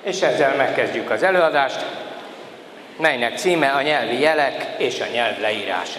És ezzel megkezdjük az előadást, melynek címe a nyelvi jelek és a nyelv leírása.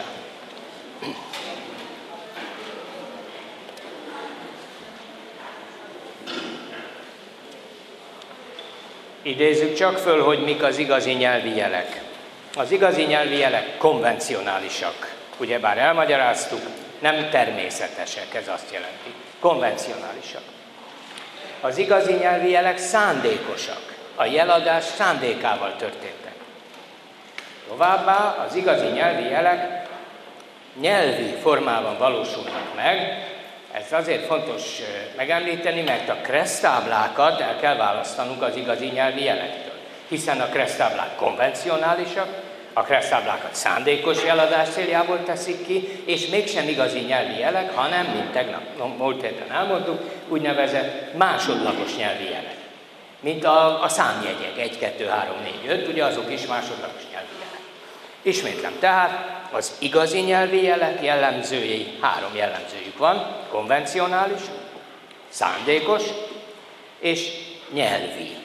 Idézzük csak föl, hogy mik az igazi nyelvi jelek. Az igazi nyelvi jelek konvencionálisak. Ugyebár elmagyaráztuk, nem természetesek, ez azt jelenti. Konvencionálisak. Az igazi nyelvi jelek szándékosak. A jeladás szándékával történtek. Továbbá az igazi nyelvi jelek nyelvi formában valósulnak meg. Ez azért fontos megemlíteni, mert a kressztáblákat el kell választanunk az igazi nyelvi jelektől. Hiszen a kressztáblák konvencionálisak, a kressztáblákat szándékos jeladás céljából teszik ki, és mégsem igazi nyelvi jelek, hanem, mint tegnap múlt héten elmondtuk, úgynevezett másodlagos nyelvi jelek. Mint a számjegyek 1, 2, 3, 4, 5, ugye azok is másodlagos nyelvi jelek. Ismétlem, tehát az igazi nyelvi jelek jellemzői, 3 jellemzőjük van, konvencionális, szándékos és nyelvi.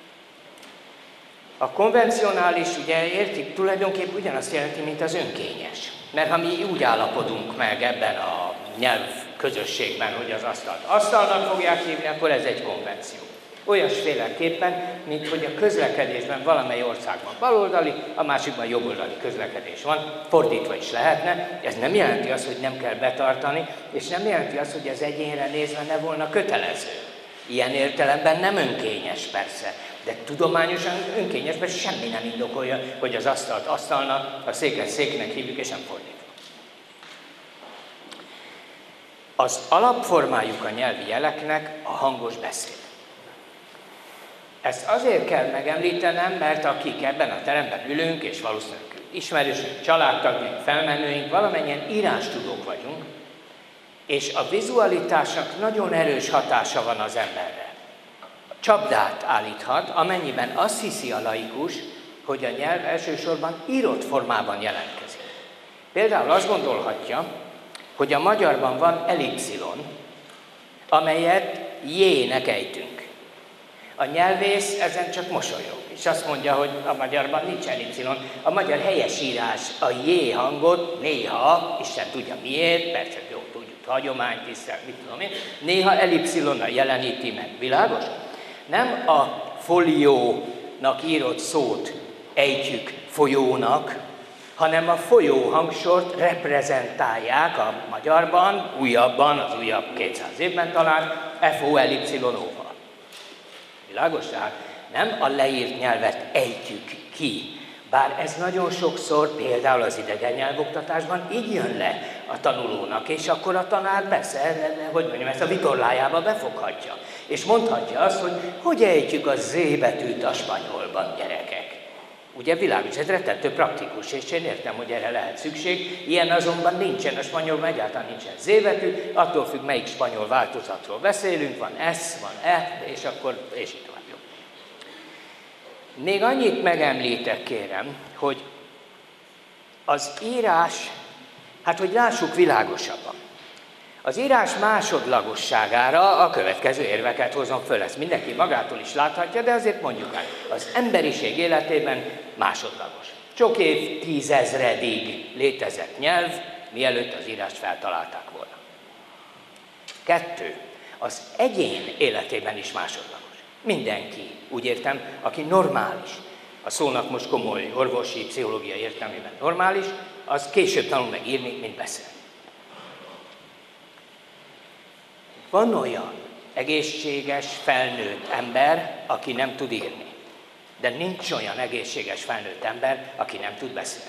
A konvencionális, ugye értik, tulajdonképpen ugyanazt jelenti, mint az önkényes. Mert ha mi úgy állapodunk meg ebben a nyelv közösségben, hogy az asztalt asztalnak fogják hívni, akkor ez egy konvenció. Olyasféleképpen, mint hogy a közlekedésben valamely országban baloldali, a másikban jobboldali közlekedés van, fordítva is lehetne. Ez nem jelenti azt, hogy nem kell betartani, és nem jelenti azt, hogy az egyénre nézve ne volna kötelező. Ilyen értelemben nem önkényes persze, de tudományosan önkényes, mert semmi nem indokolja, hogy az asztalt asztalnak, a széket széknek hívjuk, és nem fordítva. Az alapformájuk a nyelvi jeleknek a hangos beszéd. Ezt azért kell megemlítenem, mert akik ebben a teremben ülünk, és valószínűleg ismerősünk, családtagjaink, felmenőink, valamennyien írástudók vagyunk, és a vizualitásnak nagyon erős hatása van az emberre. Csapdát állíthat, amennyiben azt hiszi a laikus, hogy a nyelv elsősorban írott formában jelentkezik. Például azt gondolhatja, hogy a magyarban van elipszilon, amelyet J-nek ejtünk. A nyelvész ezen csak mosolyog, és azt mondja, hogy a magyarban nincs elipszilon. A magyar helyesírás a J hangot néha, Isten tudja miért, persze jó, tudjuk, hagyomány, tisztel, mit tudom én, néha elipszilonnal jeleníti meg. Világos? Nem a foliónak írott szót ejtjük folyónak, hanem a folyó hangsort reprezentálják a magyarban, újabban, az újabb 200 évben talán, FO-elipszilonóval. Világos? Tehát nem a leírt nyelvet ejtjük ki, bár ez nagyon sokszor, például az idegen nyelvoktatásban így jön le a tanulónak, és akkor a tanár ezt a vitorlájába befoghatja. És mondhatja azt, hogy ejtjük a Z betűt a spanyolban, gyerekek. Ugye világos, ez rettentő praktikus, és én értem, hogy erre lehet szükség. Ilyen azonban nincsen, a spanyolban egyáltalán nincsen Z betű, attól függ, melyik spanyol változatról beszélünk, van S, van E, és akkor, és így tovább. Jó. Még annyit megemlítek, kérem, hogy az írás, hát hogy lássuk világosabban. Az írás másodlagosságára a következő érveket hozom föl. Ezt mindenki magától is láthatja, de azért mondjuk el. Az emberiség életében másodlagos. Sok év, 10 000-ig létezett nyelv, mielőtt az írást feltalálták volna. 2. Az egyén életében is másodlagos. Mindenki, úgy értem, aki normális, a szónak most komoly orvosi, pszichológiai értelmében normális, az később tanul meg írni, mint beszélni. Van olyan egészséges, felnőtt ember, aki nem tud írni. De nincs olyan egészséges, felnőtt ember, aki nem tud beszélni.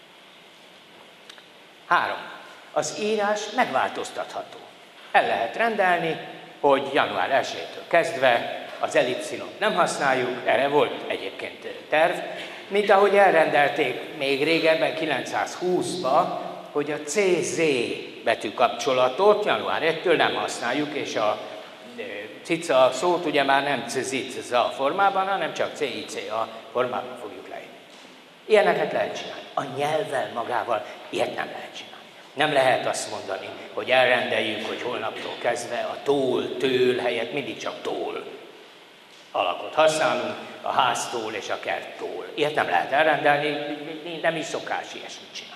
3. Az írás megváltoztatható. El lehet rendelni, hogy január 1-től kezdve az elipszilont nem használjuk, erre volt egyébként terv, mint ahogy elrendelték még régebben, 920-ban, hogy a CZ betű kapcsolatot január 1-től nem használjuk, és a cica szót ugye már nem cica formában, hanem csak CICA formában fogjuk leírni. Ilyeneket lehet csinálni. A nyelvvel magával ilyet nem lehet csinálni. Nem lehet azt mondani, hogy elrendeljük, hogy holnaptól kezdve a tól, től helyett mindig csak tól. alakot használunk, a háztól és a kerttól. Ilyet nem lehet elrendelni, nem is szokás ilyesmit csinálni.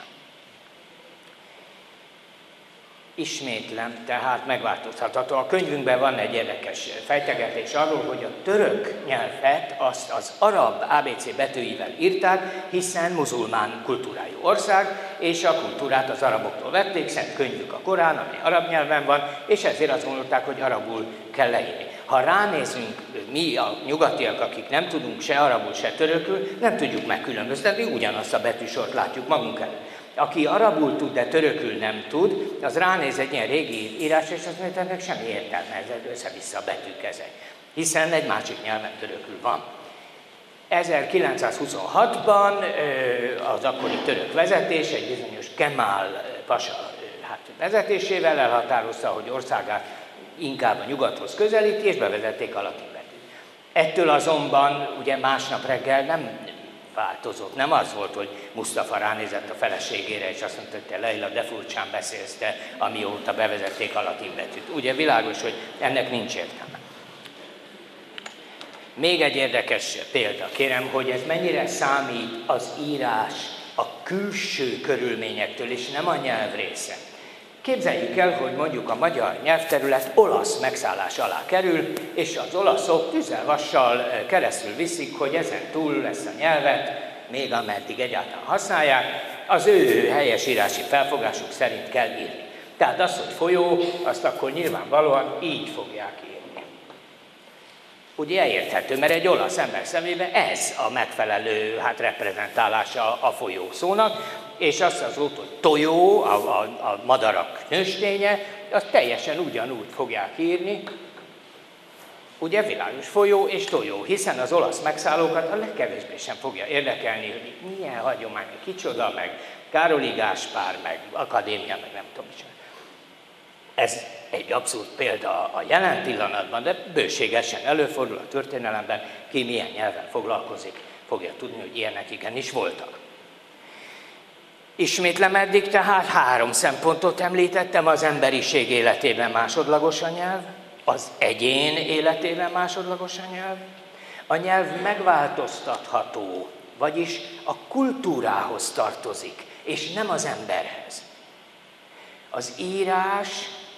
Ismétlem, tehát megváltoztatható. A könyvünkben van egy érdekes fejtegetés arról, hogy a török nyelvet azt az arab ABC betűivel írták, hiszen muzulmán kultúrájú ország, és a kultúrát az araboktól vették, szent könyvük a Korán, ami arab nyelven van, és ezért azt gondolták, hogy arabul kell leírni. Ha ránézünk, mi a nyugatiak, akik nem tudunk se arabul, se törökül, nem tudjuk megkülönböztetni, ugyanazt a betűsort látjuk magunk előtt. Aki arabul tud, de törökül nem tud, az ránéz egy ilyen régi írásra, és azt mondja, hogy ennek semmi értelme, ez össze-vissza a betűk ezek. Hiszen egy másik nyelven törökül van. 1926-ban az akkori török vezetés egy bizonyos Kemal Pasa vezetésével elhatározta, hogy országát inkább a nyugathoz közelíti, és bevezették a latin betűt. Ettől azonban ugye másnap reggel nem változott. Nem az volt, hogy Musztafa ránézett a feleségére, és azt mondta, hogy te Leila, de furcsán beszélsz te, amióta bevezették a latin betűt. Ugye világos, hogy ennek nincs értelme. Még egy érdekes példa, kérem, hogy ez mennyire számít az írás a külső körülményektől, és nem a nyelv része. Képzeljük el, hogy mondjuk a magyar nyelvterület olasz megszállás alá kerül, és az olaszok tüzelvassal keresztül viszik, hogy ezen túl ezt a nyelvet, még ameddig egyáltalán használják, az ő helyesírási felfogásuk szerint kell írni. Tehát azt, hogy folyó, azt akkor nyilvánvalóan így fogják írni. Ugye érthető, mert egy olasz ember szemében ez a megfelelő reprezentálása a folyó szónak, és azt az út, hogy tojó, a madarak nősténye, azt teljesen ugyanúgy fogják írni, ugye világos, folyó és tojó, hiszen az olasz megszállókat a legkevésbé sem fogja érdekelni, hogy milyen hagyomány, kicsoda, meg Károli Gáspár, meg Akadémia, meg nem tudom is. Ez egy abszurd példa a jelen pillanatban, de bőségesen előfordul a történelemben, ki milyen nyelven foglalkozik, fogja tudni, hogy ilyenek igenis voltak. Ismétlem eddig, tehát 3 szempontot említettem: az emberiség életében másodlagos a nyelv, az egyén életében másodlagos a nyelv megváltoztatható, vagyis a kultúrához tartozik, és nem az emberhez. Az írás,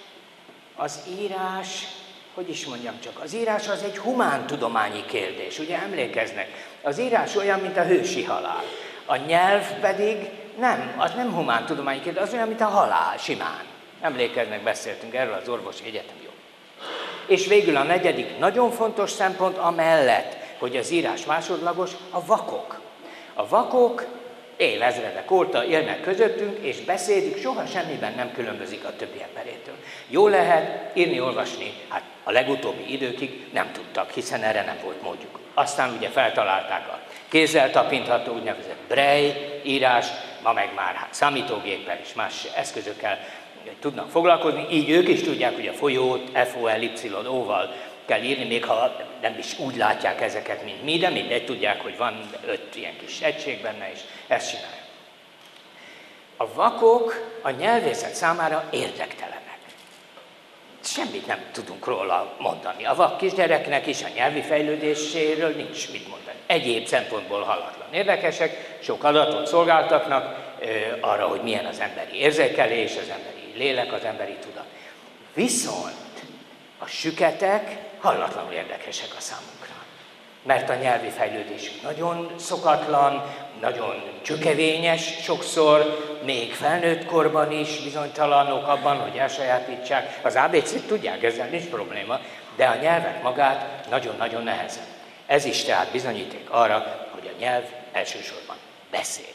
hogy is mondjam csak, az írás az egy humántudományi kérdés, ugye emlékeznek? Az írás olyan, mint a hősi halál, a nyelv pedig az nem humántudományi kérdés, az olyan, mint a halál, simán. Emlékeznek, beszéltünk erről az orvosi egyetem jó. És végül a 4. nagyon fontos szempont amellett, hogy az írás másodlagos, a vakok. A vakok évezredek óta élnek közöttünk, és beszédük soha semmiben nem különbözik a többi emberétől. Jó lehet írni, olvasni, a legutóbbi időkig nem tudtak, hiszen erre nem volt módjuk. Aztán ugye feltalálták a kézzel tapintható úgynevezett Braille írás, ma meg már számítógéppel és más eszközökkel tudnak foglalkozni, így ők is tudják, hogy a folyót FOLYO-val kell írni, még ha nem is úgy látják ezeket, mint mi, de mindegy, tudják, hogy van 5 ilyen kis egység benne, és ezt csinálják. A vakok a nyelvészet számára érdektelenek. Semmit nem tudunk róla mondani. A vak kisgyereknek is a nyelvi fejlődéséről nincs mit mondani. Egyéb szempontból hallatlan érdekesek, sok adatot szolgáltatnak arra, hogy milyen az emberi érzékelés, az emberi lélek, az emberi tudat. Viszont a süketek hallatlanul érdekesek a számunkra. Mert a nyelvi fejlődésük nagyon szokatlan, nagyon csökevényes sokszor, még felnőtt korban is bizonytalanok abban, hogy elsajátítsák. Az ABC-t tudják, ezzel nincs probléma, de a nyelvet magát nagyon-nagyon nehezen. Ez is tehát bizonyíték arra, hogy a nyelv elsősorban beszéd.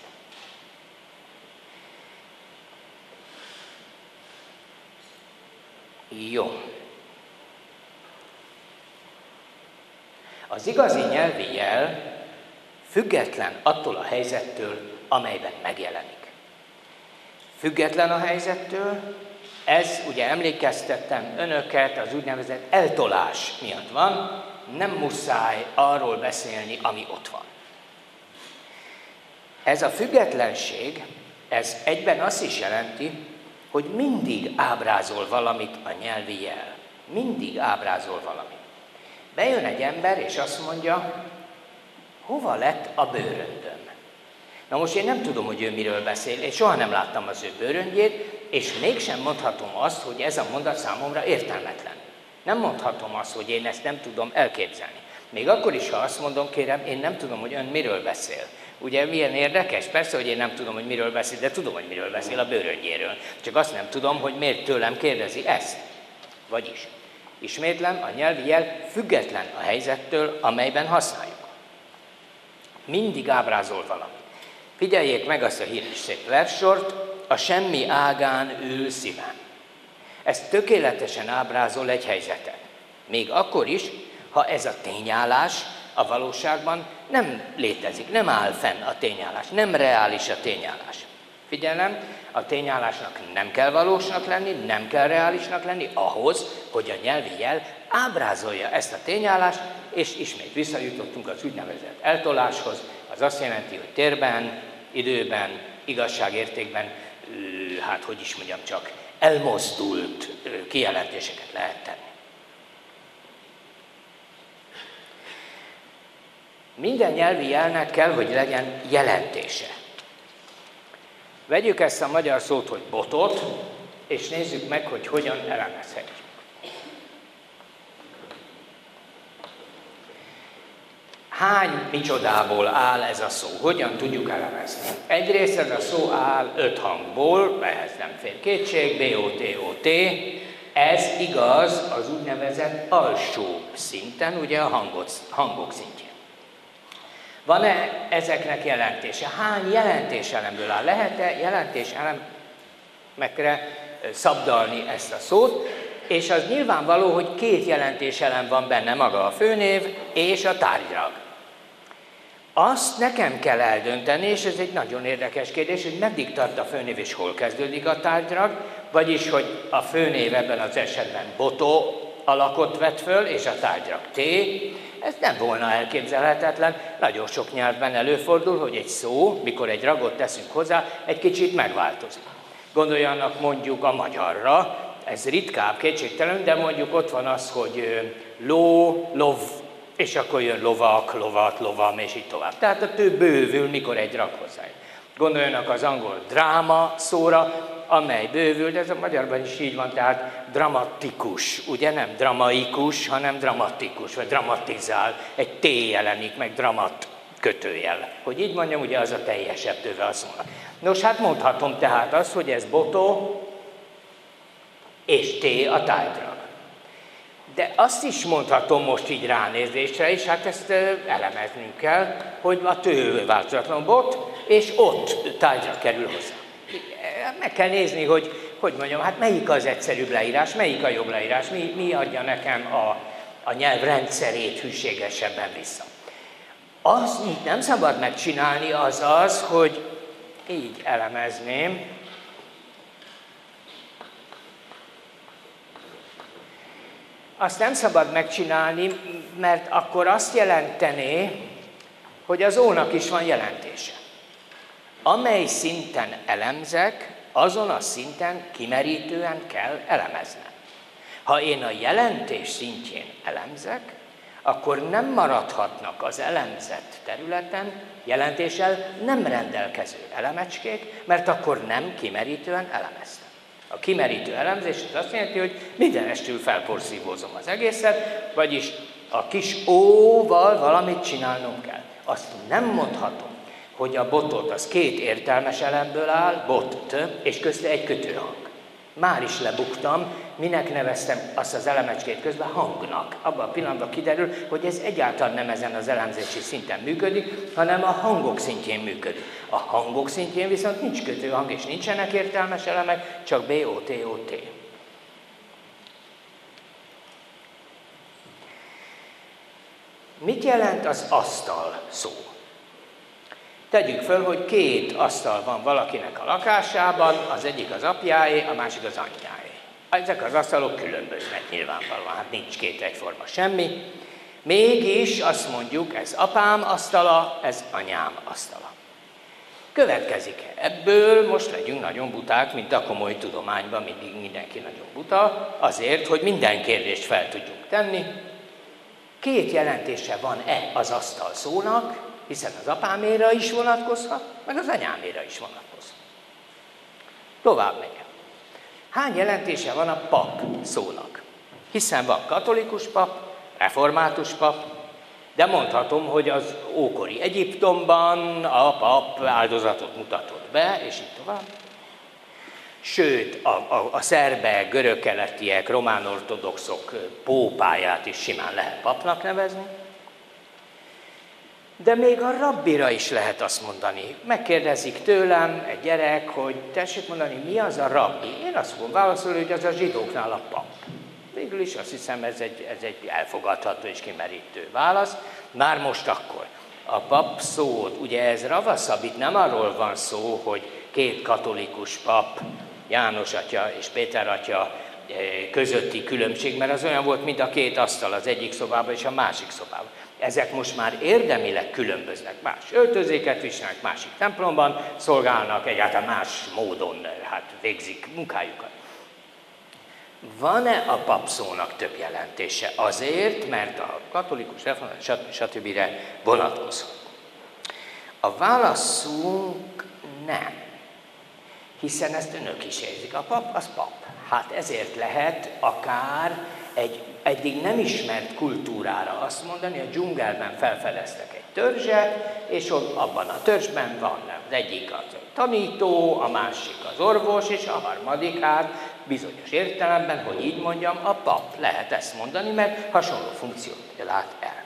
Jó. Az igazi nyelvi jel független attól a helyzettől, amelyben megjelenik. Független a helyzettől, ez ugye emlékeztettem önöket, az úgynevezett eltolás miatt van, nem muszáj arról beszélni, ami ott van. Ez a függetlenség, ez egyben azt is jelenti, hogy mindig ábrázol valamit a nyelvi jel. Mindig ábrázol valamit. Bejön egy ember, és azt mondja, hova lett a bőröndöm? Na most én nem tudom, hogy ő miről beszél, és soha nem láttam az ő bőröndjét, és mégsem mondhatom azt, hogy ez a mondat számomra értelmetlen. Nem mondhatom azt, hogy én ezt nem tudom elképzelni. Még akkor is, ha azt mondom, kérem, én nem tudom, hogy ön miről beszél. Ugye milyen érdekes? Persze, hogy én nem tudom, hogy miről beszél, de tudom, hogy miről beszél, a bőröndjéről. Csak azt nem tudom, hogy miért tőlem kérdezi ezt. Vagyis, ismétlem, a nyelvi jel független a helyzettől, amelyben használjuk. Mindig ábrázol valamit. Figyeljék meg azt a híres szép verssort, a semmi ágán ül szívem. Ez tökéletesen ábrázol egy helyzetet. Még akkor is, ha ez a tényállás a valóságban nem létezik, nem áll fenn a tényállás, nem reális a tényállás. Figyelem, a tényállásnak nem kell valósnak lenni, nem kell reálisnak lenni ahhoz, hogy a nyelvi jel ábrázolja ezt a tényállást, és ismét visszajutottunk az úgynevezett eltoláshoz, az azt jelenti, hogy térben, időben, igazságértékben, hát hogy is mondjam csak, elmozdult kijelentéseket lehet tenni. Minden nyelvi jelnek kell, hogy legyen jelentése. Vegyük ezt a magyar szót, hogy botot, és nézzük meg, hogy hogyan elemezhetjük. Hány micsodából áll ez a szó? Hogyan tudjuk elemezni? Egyrészt ez a szó áll 5 hangból, ehhez nem fér kétség, B-O-T-O-T. Ez igaz az úgynevezett alsó szinten, ugye a hangok szintjén. Van-e ezeknek jelentése? Hány jelentéselemből áll? Lehet-e jelentéselemekre szabdalni ezt a szót? És az nyilvánvaló, hogy 2 jelentéselem van benne, maga a főnév és a tárgyrag. Azt nekem kell eldönteni, és ez egy nagyon érdekes kérdés, hogy meddig tart a főnév és hol kezdődik a tárgyrag, vagyis, hogy a főnév ebben az esetben botó alakot vett föl, és a tárgyrag T. Ez nem volna elképzelhetetlen. Nagyon sok nyelvben előfordul, hogy egy szó, mikor egy ragot teszünk hozzá, egy kicsit megváltozik. Gondoljanak mondjuk a magyarra, ez ritkább, kétségtelen, de mondjuk ott van az, hogy ló, lov, és akkor jön lovak, lovat, lovam, és így tovább. Tehát a tő bővül, mikor egy rag hozzájön. Gondoljanak az angol dráma szóra, amely bővül, de ez a magyarban is így van, tehát dramatikus, ugye nem dramaikus, hanem dramatikus, vagy dramatizál, egy T jelenik meg, dramat kötőjel. Hogy így mondjam, ugye az a teljesebb töve a szónak. Nos, hát mondhatom tehát azt, hogy ez botó és T a tárgyrag. De azt is mondhatom most így ránézésre, és hát ezt elemeznünk kell, hogy a tő változatlan bot, és ott tárgyrag kerül hozzá. Meg kell nézni, hogy mondjam, hát melyik az egyszerűbb leírás, melyik a jobb leírás, mi adja nekem a nyelv rendszerét hűségesebben vissza. Azt nem szabad megcsinálni, az, hogy így elemezném. Azt nem szabad megcsinálni, mert akkor azt jelentené, hogy az ónak is van jelentése. Amely szinten elemzek, azon a szinten kimerítően kell elemeznem. Ha én a jelentés szintjén elemzek, akkor nem maradhatnak az elemzett területen jelentéssel nem rendelkező elemecskék, mert akkor nem kimerítően elemeztem. A kimerítő elemzés az azt jelenti, hogy mindenestül felporszívózom az egészet, vagyis a kis óval valamit csinálnom kell. Azt nem mondhatom, hogy a botot az 2 értelmes elemből áll, bot, és közte egy kötőhang. Már is lebuktam, minek neveztem azt az elemecskét közben hangnak. Abban a pillanatban kiderül, hogy ez egyáltalán nem ezen az elemzési szinten működik, hanem a hangok szintjén működik. A hangok szintjén viszont nincs kötőhang, és nincsenek értelmes elemek, csak B-O-T-O-T. Mit jelent az asztal szó? Tegyük föl, hogy 2 asztal van valakinek a lakásában, az egyik az apjáé, a másik az anyjáé. Ezek az asztalok különböznek nyilvánvalóan, hát nincs 2 egyforma semmi. Mégis azt mondjuk, ez apám asztala, ez anyám asztala. Következik ebből, most legyünk nagyon buták, mint a komoly tudományban, mindig mindenki nagyon buta, azért, hogy minden kérdést fel tudjunk tenni. Két jelentése van-e az asztal szónak, hiszen az apáméra is vonatkozhat, meg az anyáméra is vonatkozhat. Tovább megyek. Hány jelentése van a pap szónak? Hiszen van katolikus pap, református pap, de mondhatom, hogy az ókori Egyiptomban a pap áldozatot mutatott be, és így tovább. Sőt, a szerbek, görögkeletiek, román-ortodoxok pópáját is simán lehet papnak nevezni. De még a rabbira is lehet azt mondani. Megkérdezik tőlem egy gyerek, hogy tessék mondani, mi az a rabbi? Én azt fogom válaszolni, hogy az a zsidóknál a pap. Végül is azt hiszem, ez egy elfogadható és kimerítő válasz. Már most akkor. A pap szót, ugye ez ravaszabb, itt nem arról van szó, hogy két katolikus pap, János atya és Péter atya közötti különbség, mert az olyan volt, mint a két asztal az egyik szobában és a másik szobában. Ezek most már érdemileg különböznek, más öltözéket viselnek, másik templomban szolgálnak, egyáltalán más módon végzik munkájukat. Van-e a papszónak több jelentése? Azért, mert a katolikus református stb. Vonatkozhat. A válaszunk nem. Hiszen ezt önök is érzik. A pap az pap. Hát ezért lehet akár egy eddig nem ismert kultúrára azt mondani, a dzsungelben felfedeztek egy törzset, és ott abban a törzsben van az egyik az tanító, a másik az orvos, és a harmadik bizonyos értelemben, hogy így mondjam, a pap. Lehet ezt mondani, mert hasonló funkciót lát el.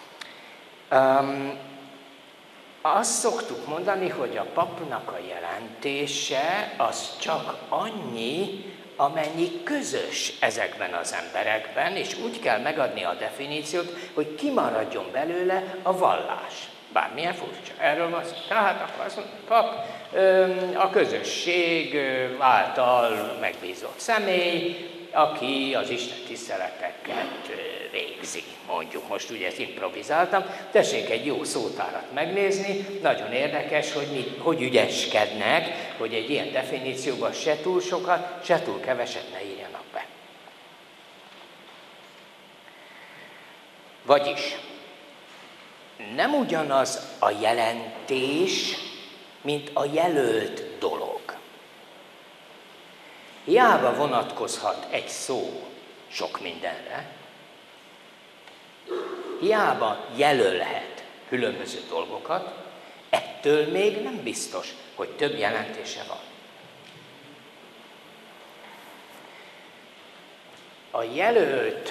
Azt szoktuk mondani, hogy a papnak a jelentése az csak annyi, amennyi közös ezekben az emberekben, és úgy kell megadni a definíciót, hogy kimaradjon belőle a vallás. Bármilyen furcsa. Erről van szó. Tehát akkor azt mondja, pap a közösség által megbízott személy, aki az Isten tiszteleteket végzi. Mondjuk, most ugye ezt improvizáltam, tessék egy jó szótárat megnézni, nagyon érdekes, hogy ügyeskednek, hogy egy ilyen definícióban se túl sokat, se túl keveset ne írjanak be. Vagyis, nem ugyanaz a jelentés, mint a jelölt dolog. Hiába vonatkozhat egy szó sok mindenre, hiába jelölhet különböző dolgokat, ettől még nem biztos, hogy több jelentése van. A jelölt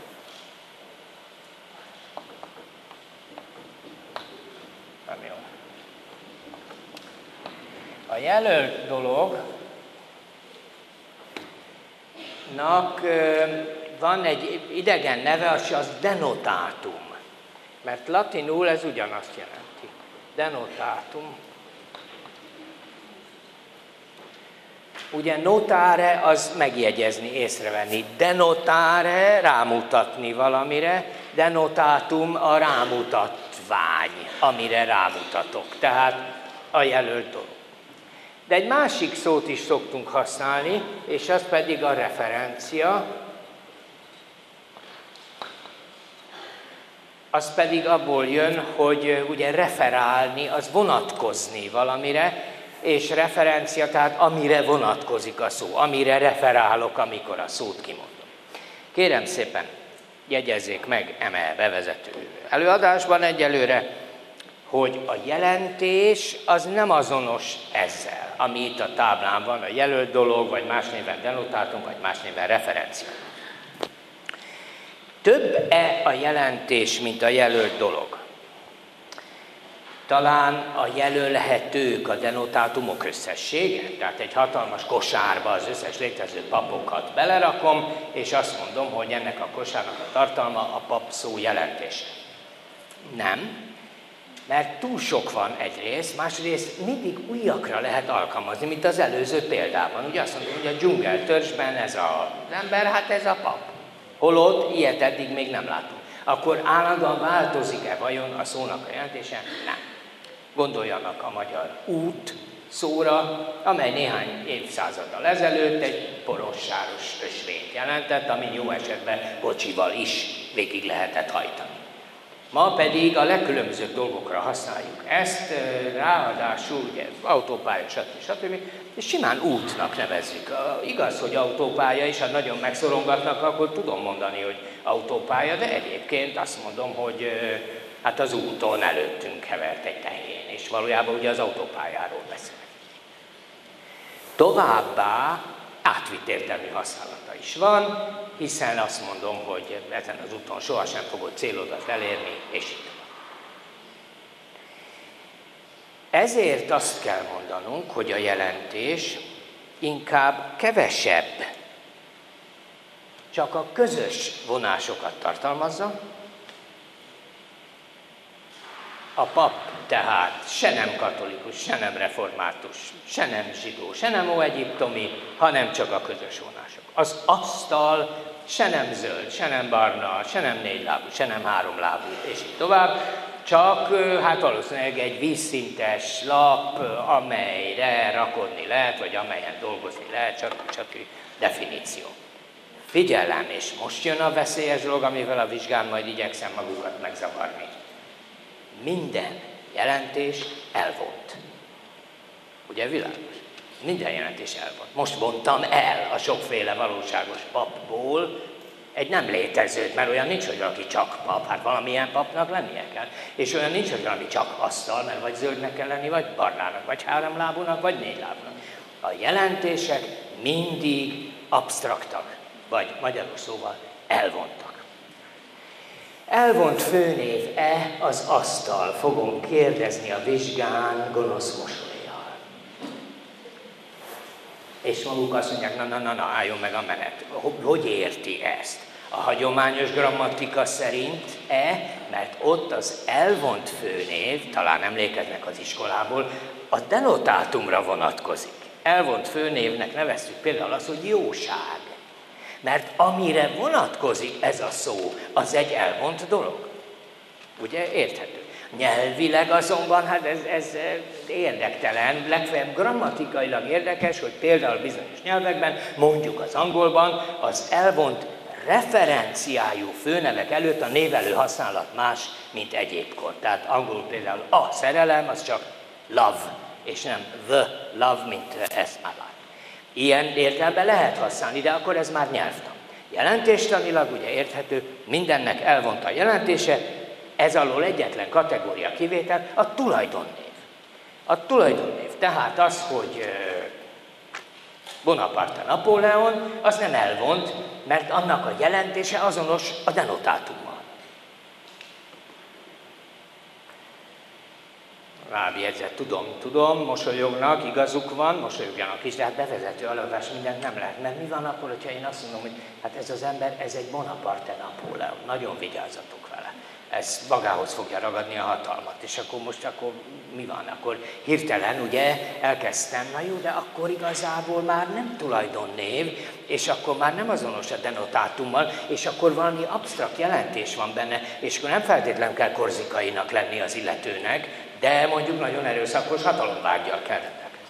dolognak van egy idegen neve, az denotátum. Mert latinul ez ugyanazt jelenti. Denotátum. Ugye notare az megjegyezni, észrevenni. Denotare rámutatni valamire, denotátum a rámutatvány, amire rámutatok. Tehát a jelölt dolog. De egy másik szót is szoktunk használni, és az pedig a referencia. Az pedig abból jön, hogy ugye referálni, az vonatkozni valamire, és referencia, tehát amire vonatkozik a szó, amire referálok, amikor a szót kimondom. Kérem szépen, jegyezzék meg eme bevezető előadásban egyelőre, hogy a jelentés az nem azonos ezzel, ami itt a táblán van, a jelölt dolog, vagy más néven denotátum, vagy más néven referencia. Több-e a jelentés, mint a jelölt dolog? Talán a jelölhetők, a denotátumok összessége, tehát egy hatalmas kosárba az összes létező papokat belerakom, és azt mondom, hogy ennek a kosárnak a tartalma a pap szó jelentése. Nem. Mert túl sok van egyrészt, másrészt mindig újakra lehet alkalmazni, mint az előző példában. Ugye azt mondjuk, hogy a dzsungeltörzsben ez az ember, hát ez a pap. Holott ilyet eddig még nem látunk. Akkor állandóan változik-e vajon a szónak a jelentése? Nem. Gondoljanak a magyar út szóra, amely néhány évszázaddal ezelőtt egy poros-sáros ösvényt jelentett, ami jó esetben kocsival is végig lehetett hajtani. Ma pedig a legkülönbözőbb dolgokra használjuk ezt, ráadásul ugye autópálya, stb. És simán útnak nevezzük. Igaz, hogy autópálya is, ha nagyon megszorongatnak, akkor tudom mondani, hogy autópálya, de egyébként azt mondom, hogy hát az úton előttünk hevert egy tehén, és valójában ugye az autópályáról beszél. Továbbá átvitt értelmű használata is van, hiszen azt mondom, hogy ezen az úton sohasem fogod célodat elérni, és így tovább. Ezért azt kell mondanunk, hogy a jelentés inkább kevesebb, csak a közös vonásokat tartalmazza. A pap tehát se nem katolikus, se nem református, se nem zsidó, se nem óegyiptomi, hanem csak a közös vonások. Az asztal se nem zöld, se nem barna, se nem négylábú, se nem háromlábú, és így tovább, csak hát valószínűleg egy vízszintes lap, amelyre rakodni lehet, vagy amelyen dolgozni lehet, csak definíció. Figyelem, és most jön a veszélyes dolog, amivel a vizsgán majd igyekszem magukat megzavarni. Minden jelentés elvont. Ugye világos? Minden jelentés elvont. Most vontam el a sokféle valóságos papból egy nem létezőt, mert olyan nincs, hogy valaki csak pap, hát valamilyen papnak lennie kell. És olyan nincs, hogy valami csak asztal, mert vagy zöldnek kell lenni, vagy barnának, vagy háromlábúnak, vagy négylábúnak. A jelentések mindig absztraktak, vagy magyarul szóval elvontak. Elvont főnév-e az asztal? Fogom kérdezni a vizsgán gonosz mosollyal. És maguk azt mondják, na, álljon meg a menet. Hogy érti ezt? A hagyományos grammatika szerint-e, mert ott az elvont főnév, talán emlékeznek az iskolából, a denotátumra vonatkozik. Elvont főnévnek neveztük például azt, hogy jóság. Mert amire vonatkozik ez a szó, az egy elvont dolog. Ugye érthető? Nyelvileg azonban, hát ez érdektelen, legfeljebb grammatikailag érdekes, hogy például bizonyos nyelvekben, mondjuk az angolban, az elvont referenciájú főnevek előtt a névelő használat más, mint egyébkor. Tehát angolul például a szerelem, az csak love, és nem the love, mint ezt már lát. Ilyen értelemben lehet használni, de akkor ez már nyelvtan. Jelentéstanilag ugye érthető, mindennek elvont a jelentése, ez alól egyetlen kategória kivétel, a tulajdonnév. A tulajdonnév, tehát az, hogy Bonaparte Napóleon, az nem elvont, mert annak a jelentése azonos a denotátummal. Rábjegyzett, tudom, mosolyognak, igazuk van, mosolyogjanak is, de hát bevezető előadás mindent nem lehet. Mert mi van akkor, hogyha én azt mondom, hogy hát ez az ember, ez egy Bonaparte Napóleon, nagyon vigyázzatok vele. Ez magához fogja ragadni a hatalmat, és akkor mi van? Akkor hirtelen ugye elkezdtem, na jó, de akkor igazából már nem tulajdonnév, és akkor már nem azonos a denotátummal, és akkor valami absztrakt jelentés van benne, és akkor nem feltétlenül kell korzikainak lenni az illetőnek, de mondjuk nagyon erőszakos hatalomvággyal kell rendelkezni.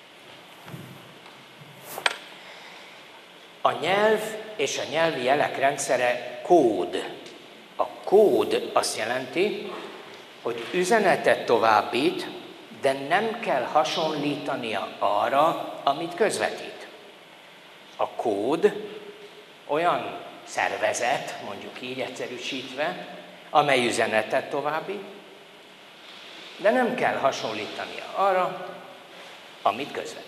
A nyelv és a nyelvi jelek rendszere kód. A kód azt jelenti, hogy üzenetet továbbít, de nem kell hasonlítania arra, amit közvetít. A kód olyan szervezet, mondjuk így egyszerűsítve, amely üzenetet továbbít, de nem kell hasonlítania arra, amit közvetít.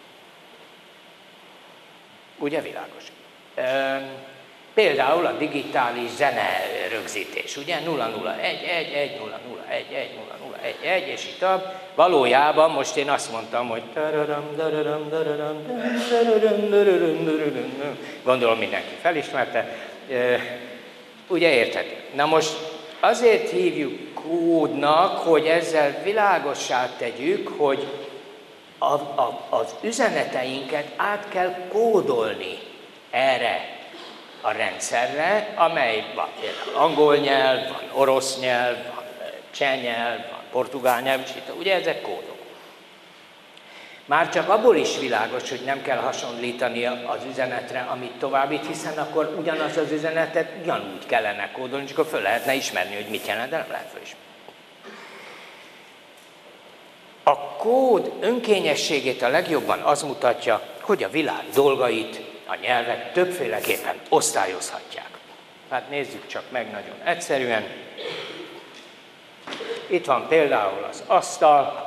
Ugye világos? Például a digitális zene rögzítés, ugye 00111, 001100111, és itt valójában most én azt mondtam, hogy gondolom mindenki felismerte, ugye érthető. Na most azért hívjuk kódnak, hogy ezzel világossá tegyük, hogy az üzeneteinket át kell kódolni erre a rendszerre, amely van például angol nyelv, van orosz nyelv, van cseh nyelv, van portugál nyelv, és itt, ugye ezek kódok. Már csak abból is világos, hogy nem kell hasonlítani az üzenetre, amit továbbít, hiszen akkor ugyanaz az üzenetet ugyanúgy kellene kódolni, és akkor föl lehetne ismerni, hogy mit jelent, de nem lehet fölismerni. A kód önkényességét a legjobban az mutatja, hogy a világ dolgait a nyelvek többféleképpen osztályozhatják. Hát nézzük csak meg nagyon egyszerűen. Itt van például az asztal,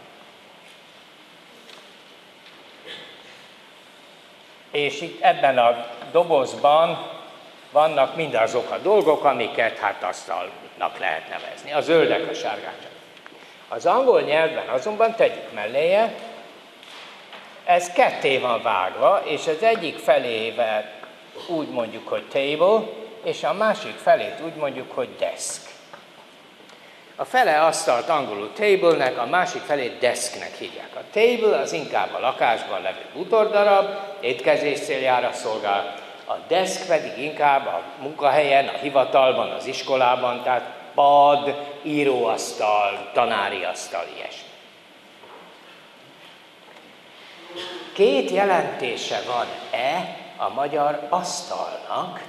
és itt ebben a dobozban vannak mindazok a dolgok, amiket hát asztalnak lehet nevezni. A zöldek, a sárgák. Az angol nyelvben azonban tegyük melléje, ez ketté van vágva, és az egyik felével úgy mondjuk, hogy table, és a másik felét úgy mondjuk, hogy desk. A fele asztalt angolul table-nek, a másik felét desknek hívják. A table az inkább a lakásban levő bútordarab, étkezés céljára szolgál, a desk pedig inkább a munkahelyen, a hivatalban, az iskolában, tehát pad, íróasztal, tanári asztal, ilyesmi. Két jelentése van-e a magyar asztalnak,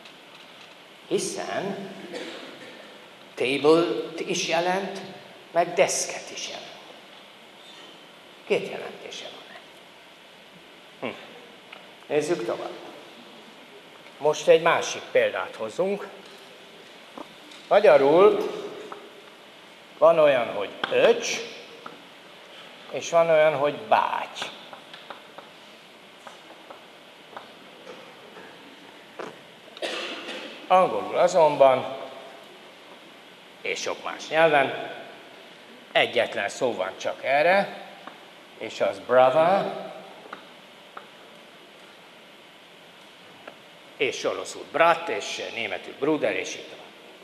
hiszen table-t is jelent, meg deszket is jelent. Két jelentése van-e. Nézzük tovább. Most egy másik példát hozunk. Magyarul van olyan, hogy öcs, és van olyan, hogy báty. Angolul azonban, és sok más nyelven, egyetlen szó van csak erre, és az brother, és oroszul brat, és németül bruder, és így.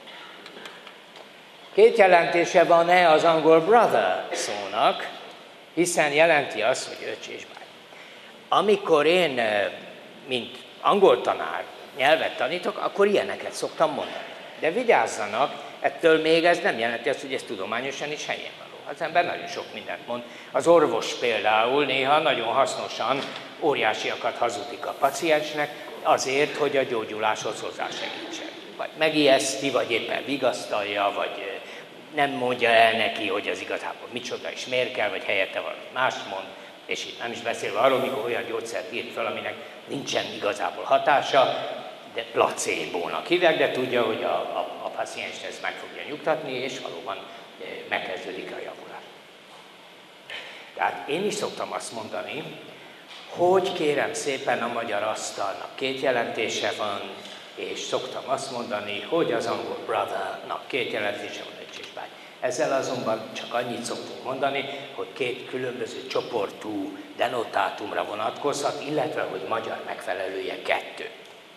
Két jelentése van-e az angol brother szónak, hiszen jelenti azt, hogy öcs és báty. Amikor én, mint angol tanár nyelvet tanítok, akkor ilyeneket szoktam mondani. De vigyázzanak, ettől még ez nem jelenti azt, hogy ez tudományosan is helyén való. Az ember nagyon sok mindent mond. Az orvos például néha nagyon hasznosan óriásiakat hazudik a paciensnek, azért, hogy a gyógyuláshoz hozzásegítsen. Vagy megijeszti, vagy éppen vigasztalja, vagy nem mondja el neki, hogy az igazából micsoda és miért kell, vagy helyette valami mást mond, és itt nem is beszélve arról, mikor olyan gyógyszert írt fel, aminek nincsen igazából hatása, de placebónak hívják, de tudja, hogy a pacienst ez meg fogja nyugtatni, és valóban megkezdődik a javulás. Tehát én is szoktam azt mondani, hogy kérem szépen a magyar asztalnak két jelentése van, és szoktam azt mondani, hogy az angol brothernak két jelentése van, öcs és báty. Ezzel azonban csak annyit szoktunk mondani, hogy két különböző csoportú denotátumra vonatkozhat, illetve hogy magyar megfelelője kettő.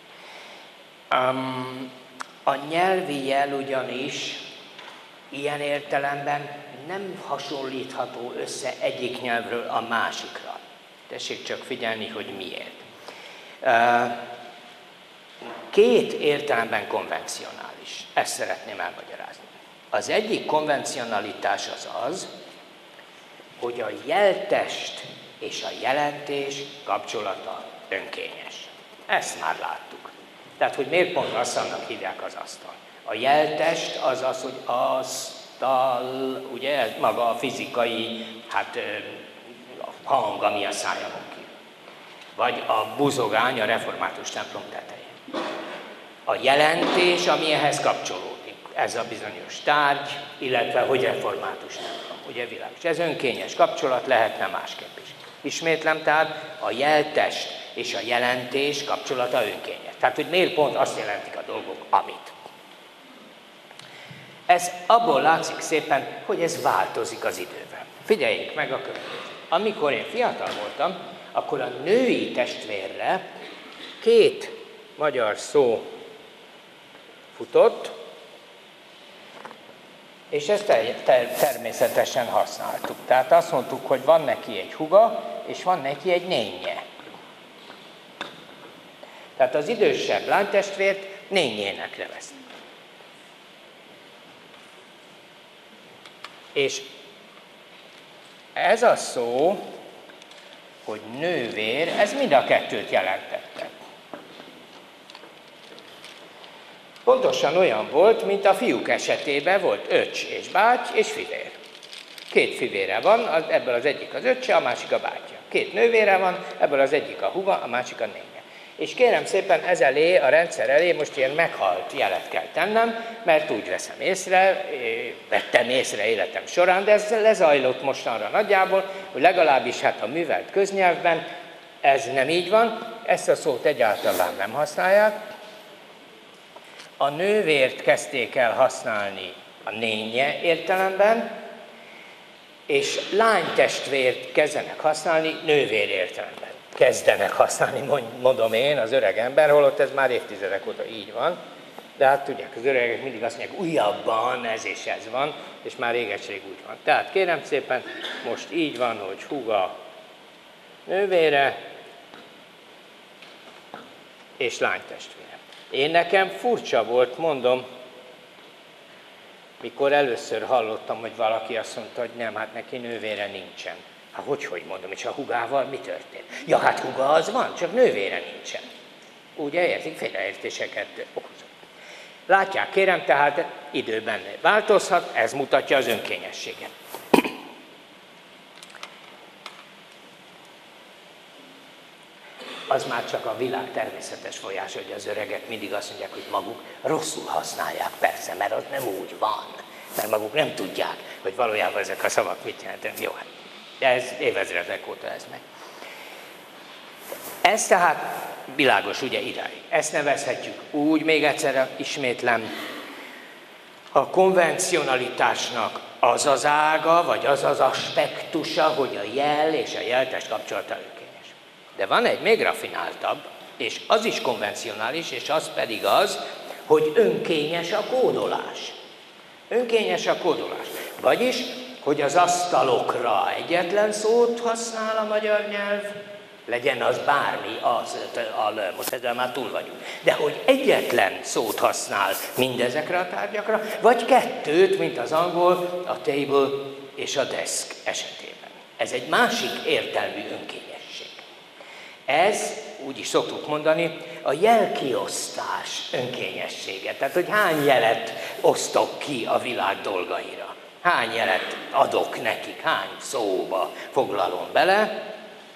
A nyelvi jel ugyanis ilyen értelemben nem hasonlítható össze egyik nyelvről a másikra. Tessék csak figyelni, hogy miért. Két értelemben konvencionális. Ezt szeretném elmagyarázni. Az egyik konvencionalitás az, hogy a jeltest és a jelentés kapcsolata önkényes. Ezt már láttuk. Tehát, hogy miért pont asztalnak hívják az asztal. A jeltest az az, hogy asztal, ugye ez maga a fizikai hang, ami a szájamon kívül. Vagy a buzogány a református templom tetején. A jelentés, ami ehhez kapcsolódik. Ez a bizonyos tárgy, illetve hogy református templom. Ugye világos. Ez önkényes kapcsolat, lehetne másképp is. Ismétlem, tehát a jeltest és a jelentés kapcsolata önkényes. Tehát, hogy miért pont azt jelentik a dolgok, amit. Ez abból látszik szépen, hogy ez változik az idővel. Figyeljék meg a következőt. Amikor én fiatal voltam, akkor a női testvérre két magyar szó futott, és ezt természetesen használtuk. Tehát azt mondtuk, hogy van neki egy húga, és van neki egy nénye. Tehát az idősebb lánytestvért nényének nevezték. És ez a szó, hogy nővér, ez mind a kettőt jelentette. Pontosan olyan volt, mint a fiúk esetében volt öcs és báty és fivér. 2 fivére van, ebből az egyik az öccse, a másik a bátyja. 2 nővére van, ebből az egyik a húga, a másik a nénye. És kérem szépen ez elé, a rendszer elé most ilyen meghalt jelet kell tennem, mert úgy vettem észre életem során, de ez lezajlott mostanra nagyjából, hogy legalábbis hát a művelt köznyelvben ez nem így van, ezt a szót egyáltalán nem használják. A nővért kezdték el használni a nénye értelemben, és lánytestvért kezdenek használni nővér értelemben. Kezdenek használni, mondom én, az öreg ember, holott ez már évtizedek óta így van. De hát tudják, az öregek mindig azt mondják, újabban ez és ez van, és már réges-rég úgy van. Tehát kérem szépen, most így van, hogy húga nővére, és lánytestvére. Én nekem furcsa volt, mondom, mikor először hallottam, hogy valaki azt mondta, hogy nem, hát neki nővére nincsen. Hát hogy mondom, és a hugával mi történt? Ja, hát huga az van, csak nővére nincsen. Ugye értik, félreértéseket okozott. Látják, kérem, tehát időben változhat, ez mutatja az önkényességet. Az már csak a világ természetes folyása, hogy az öregek mindig azt mondják, hogy maguk rosszul használják, persze, mert az nem úgy van. Mert maguk nem tudják, hogy valójában ezek a szavak mit jelentenek. Jó, hát, de ez évezredek óta ez meg. Ez tehát világos, ugye idáig. Ezt nevezhetjük úgy, még egyszer ismétlem, a konvencionalitásnak az az ága, vagy az az aspektusa, hogy a jel és a jeltest kapcsolata önkényes. De van egy még rafináltabb, és az is konvencionális, és az pedig az, hogy önkényes a kódolás. Önkényes a kódolás. Vagyis, hogy az asztalokra egyetlen szót használ a magyar nyelv, legyen az bármi, most ezzel már túl vagyunk. De hogy egyetlen szót használ mindezekre a tárgyakra, vagy 2, mint az angol, a table és a desk esetében. Ez egy másik értelmű önkényesség. Ez, úgy is szoktuk mondani, a jelkiosztás önkényessége. Tehát, hogy hány jelet osztok ki a világ dolgaira. Hány jelet adok nekik, hány szóba foglalom bele.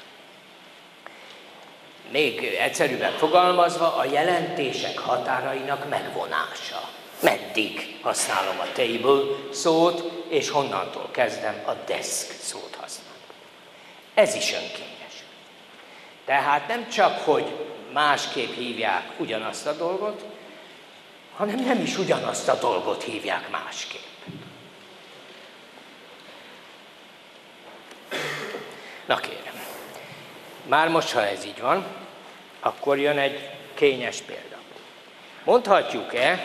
Még egyszerűbben fogalmazva, a jelentések határainak megvonása. Meddig használom a table szót, és honnantól kezdem a desk szót használni. Ez is önkényes. Tehát nem csak, hogy másképp hívják ugyanazt a dolgot, hanem nem is ugyanazt a dolgot hívják másképp. Na kérem, már most, ha ez így van, akkor jön egy kényes példa. Mondhatjuk-e,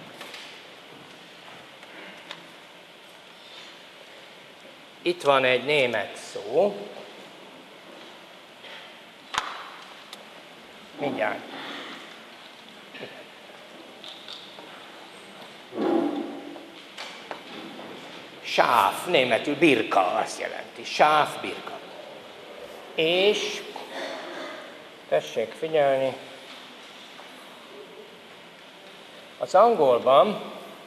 itt van egy német szó, mindjárt. Sáf, németül birka azt jelenti. Sáf, birka. És, tessék figyelni, az angolban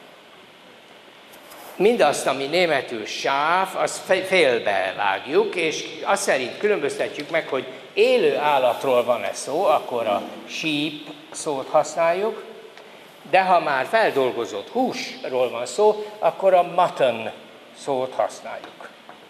mindazt, ami németül sáv, azt félbevágjuk, és azt szerint különböztetjük meg, hogy élő állatról van-e szó, akkor a sheep szót használjuk, de ha már feldolgozott húsról van szó, akkor a mutton szót használjuk.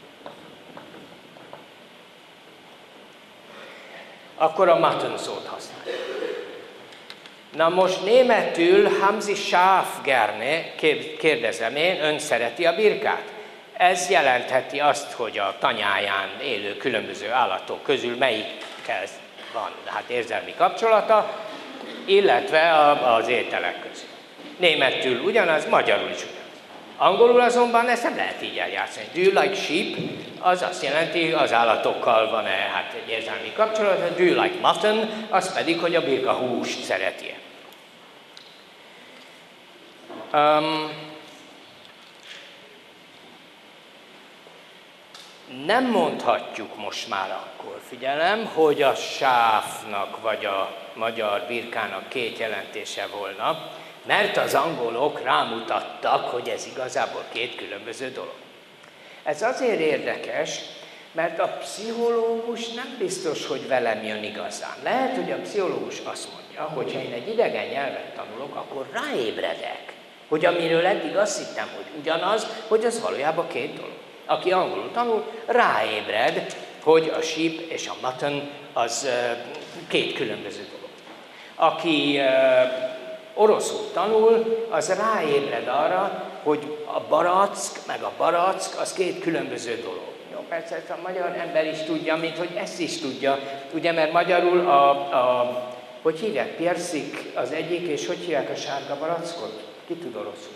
Akkor a mutton szót használjuk. Na most németül haben Sie Schaf gerne, kérdezem én, ön szereti a birkát? Ez jelentheti azt, hogy a tanyáján élő különböző állatok közül melyikkel van hát érzelmi kapcsolata, illetve az ételek közül. Németül ugyanaz, magyarul is ugyanaz. Angolul azonban ezt nem lehet így eljátszani. Do you like sheep? Az azt jelenti, az állatokkal van-e hát egy érzelmi kapcsolat. Do you like mutton? Az pedig, hogy a birka húst szereti-e. Nem mondhatjuk most már akkor, figyelem, hogy a sávnak vagy a magyar birkának két jelentése volna, mert az angolok rámutattak, hogy ez igazából két különböző dolog. Ez azért érdekes, mert a pszichológus nem biztos, hogy velem jön igazán. Lehet, hogy a pszichológus azt mondja, hogy ha én egy idegen nyelvet tanulok, akkor ráébredek, hogy amiről eddig azt hittem, hogy ugyanaz, hogy az valójában két dolog. Aki angolul tanul, ráébred, hogy a sheep és a mutton az két különböző dolog. Aki oroszul tanul, az ráébred arra, hogy a barack meg a barack az két különböző dolog. Jó, persze ezt a magyar ember is tudja, mint hogy ezt is tudja, ugye, mert magyarul hogy hívják, perszik az egyik, és hogy hívják a sárga barackot? Ki tud oroszul?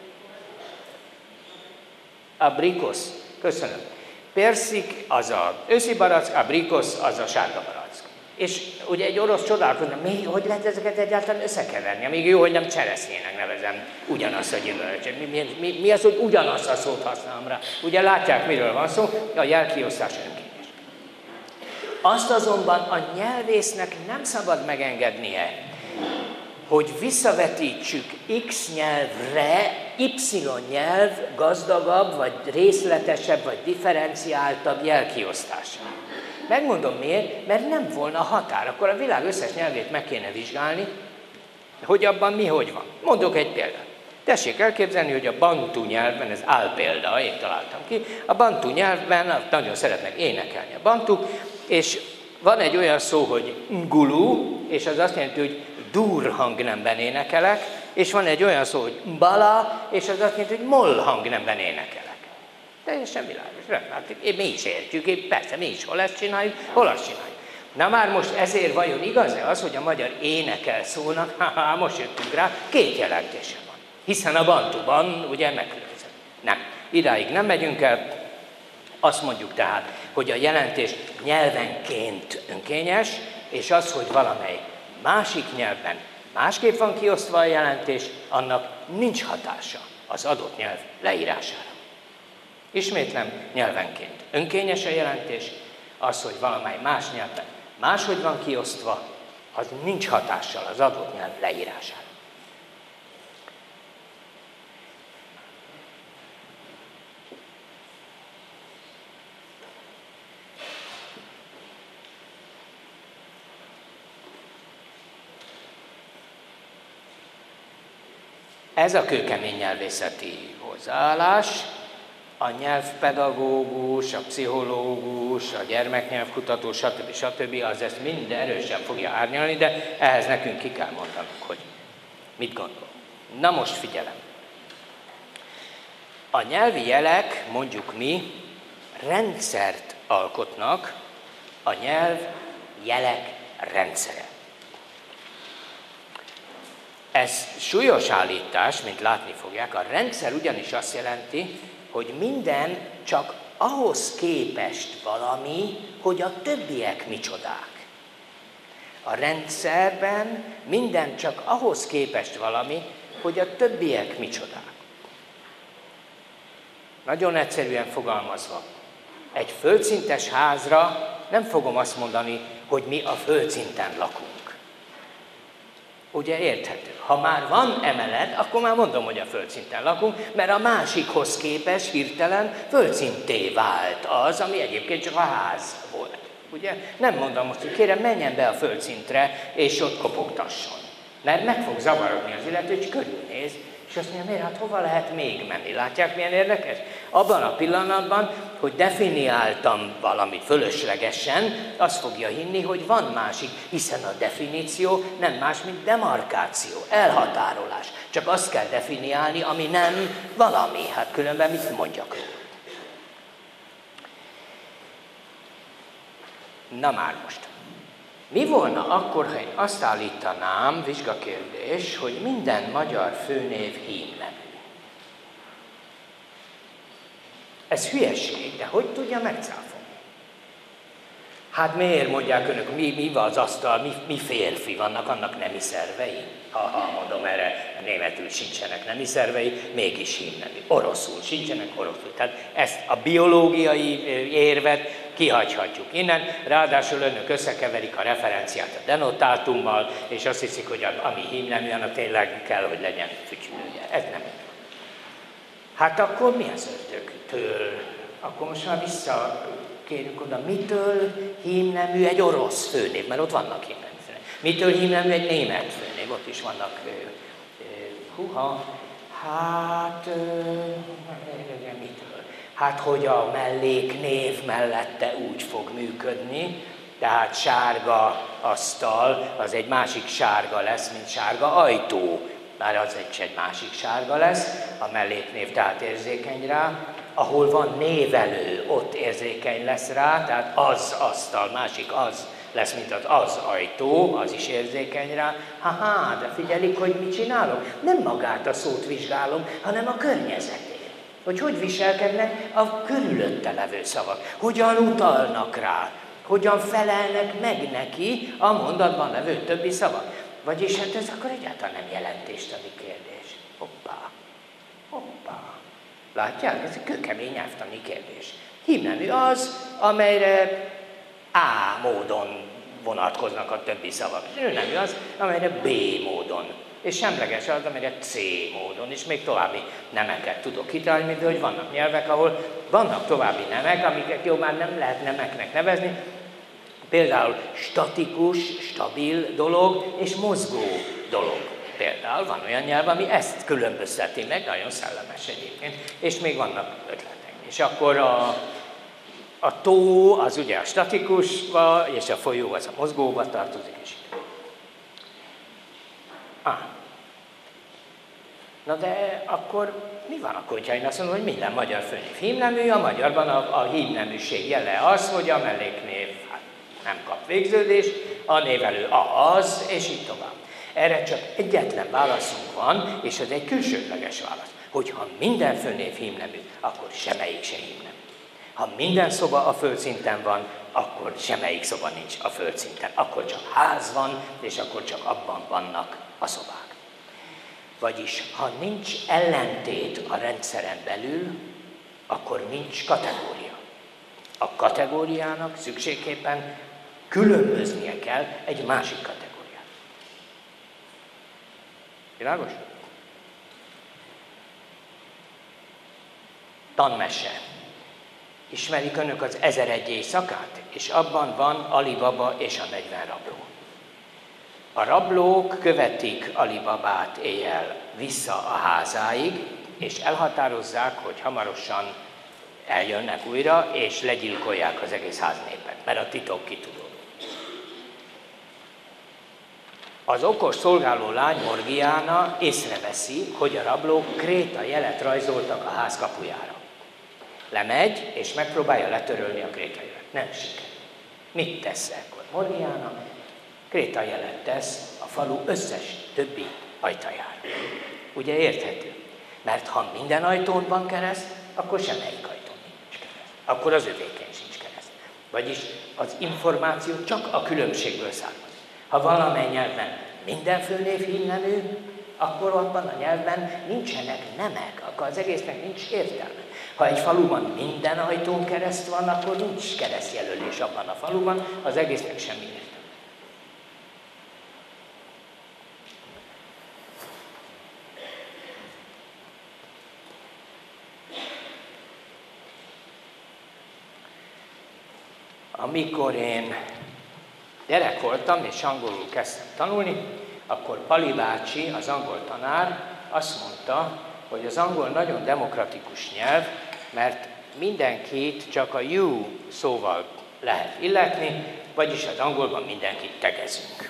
Abrikosz. Köszönöm. Perszik az az őszi barack, abrikosz az a sárga barack. És ugye egy orosz csodálkozna, hogy lehet ezeket egyáltalán összekeverni? Még jó, hogy nem cseresznyének nevezem ugyanazt a gyümölcsöt. Mi az, hogy ugyanazt a szót használom rá? Ugye látják, miről van szó? A jelkiosztás önkényes. Azt azonban a nyelvésznek nem szabad megengednie, hogy visszavetítsük X nyelvre, Y nyelv gazdagabb, vagy részletesebb, vagy differenciáltabb jelkiosztását. Megmondom miért, mert nem volna határ, akkor a világ összes nyelvét meg kéne vizsgálni, hogy abban mi hogy van. Mondok egy példát. Tessék elképzelni, hogy a bantu nyelvben, ez álpélda, én találtam ki, a bantu nyelvben nagyon szeretnek énekelni a bantuk, és van egy olyan szó, hogy ngulu, és az azt jelenti, hogy dur hangnemben énekelek, és van egy olyan szó, hogy bala, és az azt jelenti, hogy moll hangnemben énekelek. Teljesen világos. Hát, mi is értjük, persze mi is hol ezt csináljuk, hol azt csináljuk. Na már most ezért vajon igaz-e az, hogy a magyar énekel szónak, most jöttünk rá, két jelentése van. Hiszen a bantuban ugye megkülönböző. Nem, idáig nem megyünk el, azt mondjuk tehát, hogy a jelentés nyelvenként önkényes, és az, hogy valamely másik nyelvben másképp van kiosztva a jelentés, annak nincs hatása az adott nyelv leírására. Ismétlem, nyelvenként önkényes a jelentés, az, hogy valamely más nyelven máshogy van kiosztva, az nincs hatással az adott nyelv leírására. Ez a kőkemény nyelvészeti hozzáállás, a nyelvpedagógus, a pszichológus, a gyermeknyelvkutató, stb. Az ezt mind erősen fogja árnyalni, de ehhez nekünk ki kell mondanunk, hogy mit gondol. Na most figyelem. A nyelvi jelek, mondjuk mi, rendszert alkotnak, a nyelv jelek rendszere. Ez súlyos állítás, mint látni fogják, a rendszer ugyanis azt jelenti, hogy minden csak ahhoz képest valami, hogy a többiek micsodák. A rendszerben minden csak ahhoz képest valami, hogy a többiek micsodák. Nagyon egyszerűen fogalmazva, egy földszintes házra nem fogom azt mondani, hogy mi a földszinten lakunk. Ugye érthető? Ha már van emelet, akkor már mondom, hogy a földszinten lakunk, mert a másikhoz képest hirtelen földszinté vált az, ami egyébként csak a ház volt. Ugye? Nem mondom most, hogy kérem, menjen be a földszintre, és ott kopogtasson. Mert meg fog zavarodni az illető, hogy körülnéz, és azt mondja, miért, hát hova lehet még menni? Látják, milyen érdekes? Abban a pillanatban, hogy definiáltam valamit fölöslegesen, azt fogja hinni, hogy van másik, hiszen a definíció nem más, mint demarkáció, elhatárolás. Csak azt kell definiálni, ami nem valami. Hát különben mit mondjak róla? Na már most. Mi volna akkor, ha én azt állítanám, vizsgakérdés, hogy minden magyar főnév hímnevű? Ez hülyeség, de hogy tudja megcáfolni? Hát miért mondják önök, mi van az asztal, mi férfi vannak, annak nemi szervei? Ha mondom, erre németül sincsenek nemi szervei, mégis hímnemű. Oroszul sincsenek, oroszul. Tehát ezt a biológiai érvet kihagyhatjuk innen, ráadásul önök összekeverik a referenciát a denotátummal, és azt hiszik, hogy ami hímnemű, annak tényleg kell, hogy legyen fütyülője. Ez nem. Hát akkor mi az ördögtől? Akkor most már visszakérjük oda, mitől hímnemű egy orosz főnév, mert ott vannak hímnemű főnév. Mitől hímnemű egy német főnév, ott is vannak, mitől? Hát, hogy a melléknév mellette úgy fog működni, tehát sárga asztal, az egy másik sárga lesz, mint sárga ajtó. Már az egy másik sárga lesz, a melléknév tehát érzékeny rá. Ahol van névelő, ott érzékeny lesz rá, tehát az asztal, másik az lesz, mint az ajtó, az is érzékeny rá. De figyelik, hogy mit csinálok? Nem magát a szót vizsgálom, hanem a környezetét. Hogy viselkednek a körülötte levő szavak, hogyan utalnak rá, hogyan felelnek meg neki a mondatban levő többi szavak. Vagyis hát ez akkor egyáltalán nem jelentéstani kérdés. Hoppá. Látják? Ez egy kőkemény nyelvtani kérdés. Hímnemű az, amelyre A módon vonatkoznak a többi szavak. Nőnemű az, amelyre B módon. És semleges az, amelyre C módon. És még további nemeket tudok kitalálni, mint hogy vannak nyelvek, ahol vannak további nemek, amiket jó már nem lehet nemeknek nevezni. Például statikus, stabil dolog, és mozgó dolog. Például van olyan nyelv, ami ezt különbözteti meg, nagyon szellemes egyébként, és még vannak ötletek. És akkor a tó az ugye a statikusba, és a folyó az a mozgóba tartozik, és Na de akkor mi van akkor, hogyha én azt mondom, hogy minden magyar főnév hímnemű, a magyarban a hímneműség jele az, hogy a melléknév nem kap végződés, a névelő az, és így tovább. Erre csak egyetlen válaszunk van, és ez egy külsődleges válasz. Hogyha minden főnév hímnemű, akkor semmelyik se hímnemű. Ha minden szoba a földszinten van, akkor semmelyik szoba nincs a földszinten. Akkor csak ház van, és akkor csak abban vannak a szobák. Vagyis, ha nincs ellentét a rendszeren belül, akkor nincs kategória. A kategóriának szükségképpen különböznie kell egy másik kategóriát. Világos? Tanmese. Ismerik önök az 1001 éjszakát? És abban van Ali Baba és a 40 rabló. A rablók követik Ali Babát éjjel vissza a házáig, és elhatározzák, hogy hamarosan eljönnek újra, és legyilkolják az egész háznépet, mert a titok kitudódott. Az okos szolgáló lány Morgiana észreveszi, hogy a rablók krétajelet rajzoltak a ház kapujára. Lemegy, és megpróbálja letörölni a krétajelet. Nem sikerül. Mit tesz ekkor Morgiana? Krétajelet tesz a falu összes többi ajtajára. Ugye érthető? Mert ha minden ajtón van kereszt, akkor semmelyik ajtón nincs kereszt. Akkor az övéken sincs kereszt. Vagyis az információ csak a különbségből származik. Ha valamely nyelven minden főnév hímnemű, akkor abban a nyelvben nincsenek nemek, akkor az egésznek nincs értelme. Ha egy faluban minden ajtón kereszt van, akkor nincs keresztjelölés abban a faluban, az egésznek semmi értelme. Amikor én gyerek voltam, és angolul kezdtem tanulni, akkor Pali bácsi, az angol tanár azt mondta, hogy az angol nagyon demokratikus nyelv, mert mindenkit csak a you szóval lehet illetni, vagyis az angolban mindenkit tegezünk.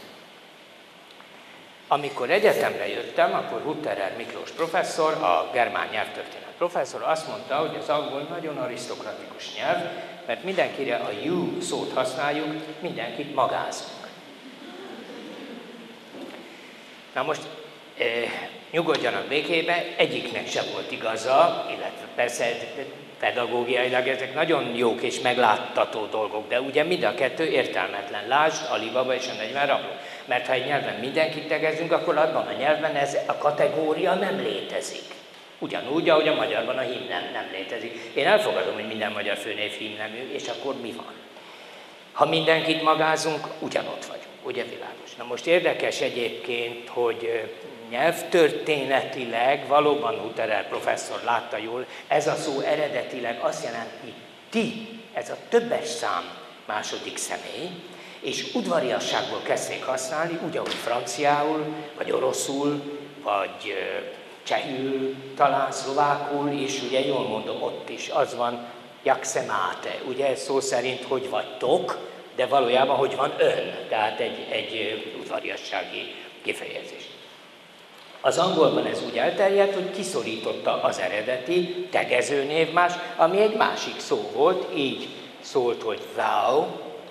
Amikor egyetemre jöttem, akkor Hutterer Miklós professzor, a germán nyelvtörténet professzor azt mondta, hogy az angol nagyon arisztokratikus nyelv, mert mindenkire a you szót használjuk, mindenkit magázunk. Na most nyugodjanak békébe, egyiknek sem volt igaza, illetve persze pedagógiailag ezek nagyon jók és megláttató dolgok, de ugye mind a kettő értelmetlen. Lásd Alibaba és a 40 rabló. Mert ha egy nyelven mindenkit tegezünk, akkor abban a nyelven ez a kategória nem létezik. Ugyanúgy, ahogy a magyarban a hímnem nem létezik. Én elfogadom, hogy minden magyar főnév hímnemű, és akkor mi van? Ha mindenkit magázunk, ugyanott vagyunk. Ugye világos? Na most érdekes egyébként, hogy nyelvtörténetileg, valóban Hutterer professzor látta jól, ez a szó eredetileg azt jelenti ti, ez a többes szám második személy, és udvariasságból kezdték használni, úgy, ahogy franciául, vagy oroszul, vagy csehül, talán szlovákul is, ugye jól mondom, ott is az van, jak se máte, ugye szó szerint hogy vagytok, de valójában hogy van ön, tehát egy udvariassági kifejezés. Az angolban ez úgy elterjedt, hogy kiszorította az eredeti tegezőnévmás, ami egy másik szó volt, így szólt, hogy thou.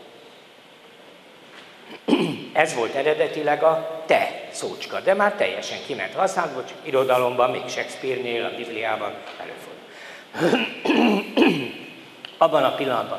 Ez volt eredetileg a te szócska, de már teljesen kiment használatból, csak irodalomban, még Shakespeare-nél, a Bibliában előfordul. Abban a pillanatban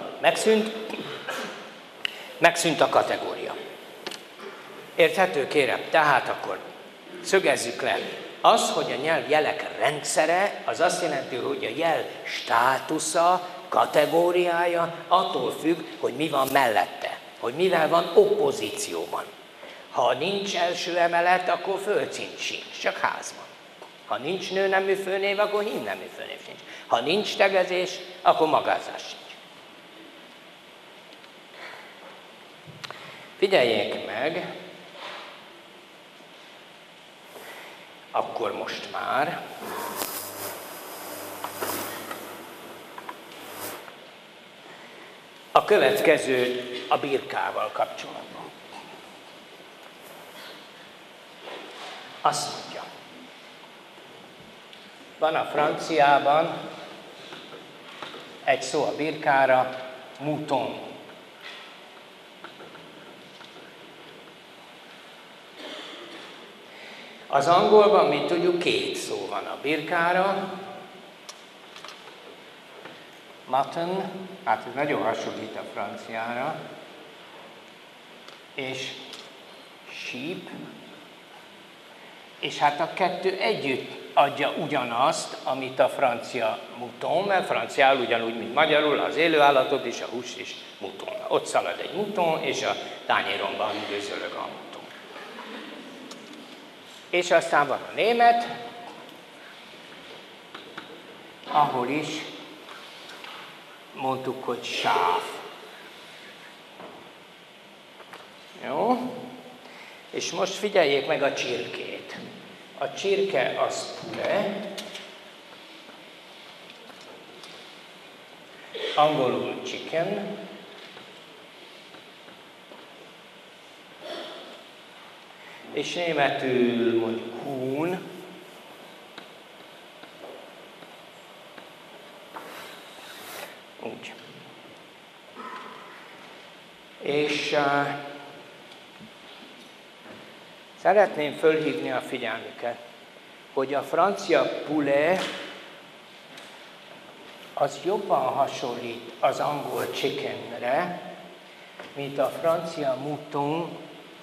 megszűnt a kategória. Érthető, kérem? Tehát akkor szögezzük le. Az, hogy a nyelv jelek rendszere, az azt jelenti, hogy a jel státusza, kategóriája attól függ, hogy mi van mellette, hogy mivel van oppozícióban. Ha nincs első emelet, akkor földszint sincs, csak ház van. Ha nincs nőnemű főnév, akkor hímnemű főnév sincs. Ha nincs tegezés, akkor magázás sincs. Figyeljék meg, akkor most már a következő a birkával kapcsolatban. Azt mondja, van a franciában egy szó a birkára, mouton. Az angolban, mint tudjuk, két szó van a birkára. Mutton, hát ez nagyon hasonlít a franciára, és sheep, és hát a kettő együtt adja ugyanazt, amit a francia mouton, mert franciául ugyanúgy, mint magyarul, az élőállatot és a húst is mouton. Ott szalad egy mouton, és a tányéromban gőzölög a mouton. És aztán van a német, ahol is mondtuk, hogy sáv. Jó? És most figyeljék meg a csirkét. A csirke az pule, angolul chicken, és németül mondjuk huhn, úgy. És szeretném fölhívni a figyelmüket, hogy a francia poulet az jobban hasonlít az angol chickenre, mint a francia mouton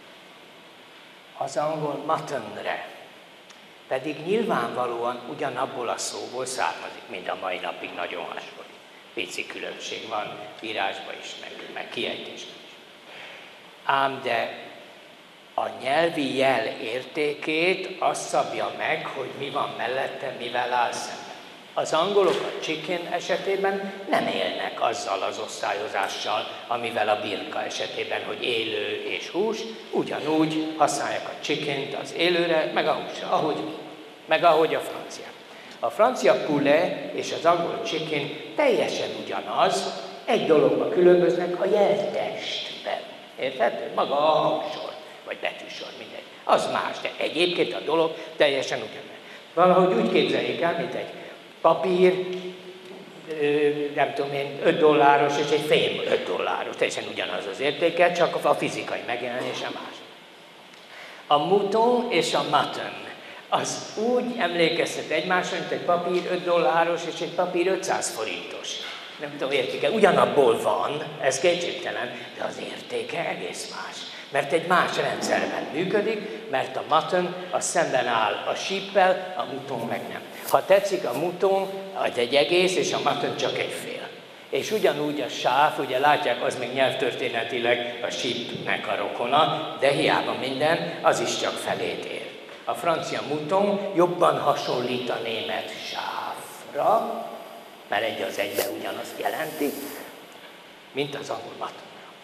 az angol muttonre. Pedig nyilvánvalóan ugyanabból a szóból származik, mind a mai napig nagyon hasonlít. Pici különbség van írásban is, meg kiejtésben is. Ám de a nyelvi jel értékét azt szabja meg, hogy mi van mellette, mivel áll szemben. Az angolok a chicken esetében nem élnek azzal az osztályozással, amivel a birka esetében, hogy élő és hús, ugyanúgy használják a chickent az élőre, meg a húsra, ahogy mi, meg ahogy a francia. A francia poulet és az angol chicken teljesen ugyanaz, egy dologban különböznek a jeltestben. Érted? Maga a hangsor, vagy betűsor, mindegy. Az más, de egyébként a dolog teljesen ugyanaz. Valahogy úgy képzeljék el, mint egy papír, nem tudom én, $5 és egy fém $5. Teljesen ugyanaz az értéke, csak a fizikai megjelenése más. A mouton és a mutton az úgy emlékeztet egymásra, mint egy papír $5 és egy papír 500 forintos. Nem tudom, értik-e, ugyanabból van, ez kétségtelen, de az értéke egész más. Mert egy más rendszerben működik, mert a mutton az szemben áll a sheep-el, a mouton meg nem. Ha tetszik, a mouton az egy egész, és a mutton csak egy fél. És ugyanúgy a sáv, ugye látják, az még nyelvtörténetileg a sheepnek a rokona, de hiába minden, az is csak felét ér. A francia mouton jobban hasonlít a német sávra, mert egy az egyben ugyanazt jelenti, mint az angol muttonra.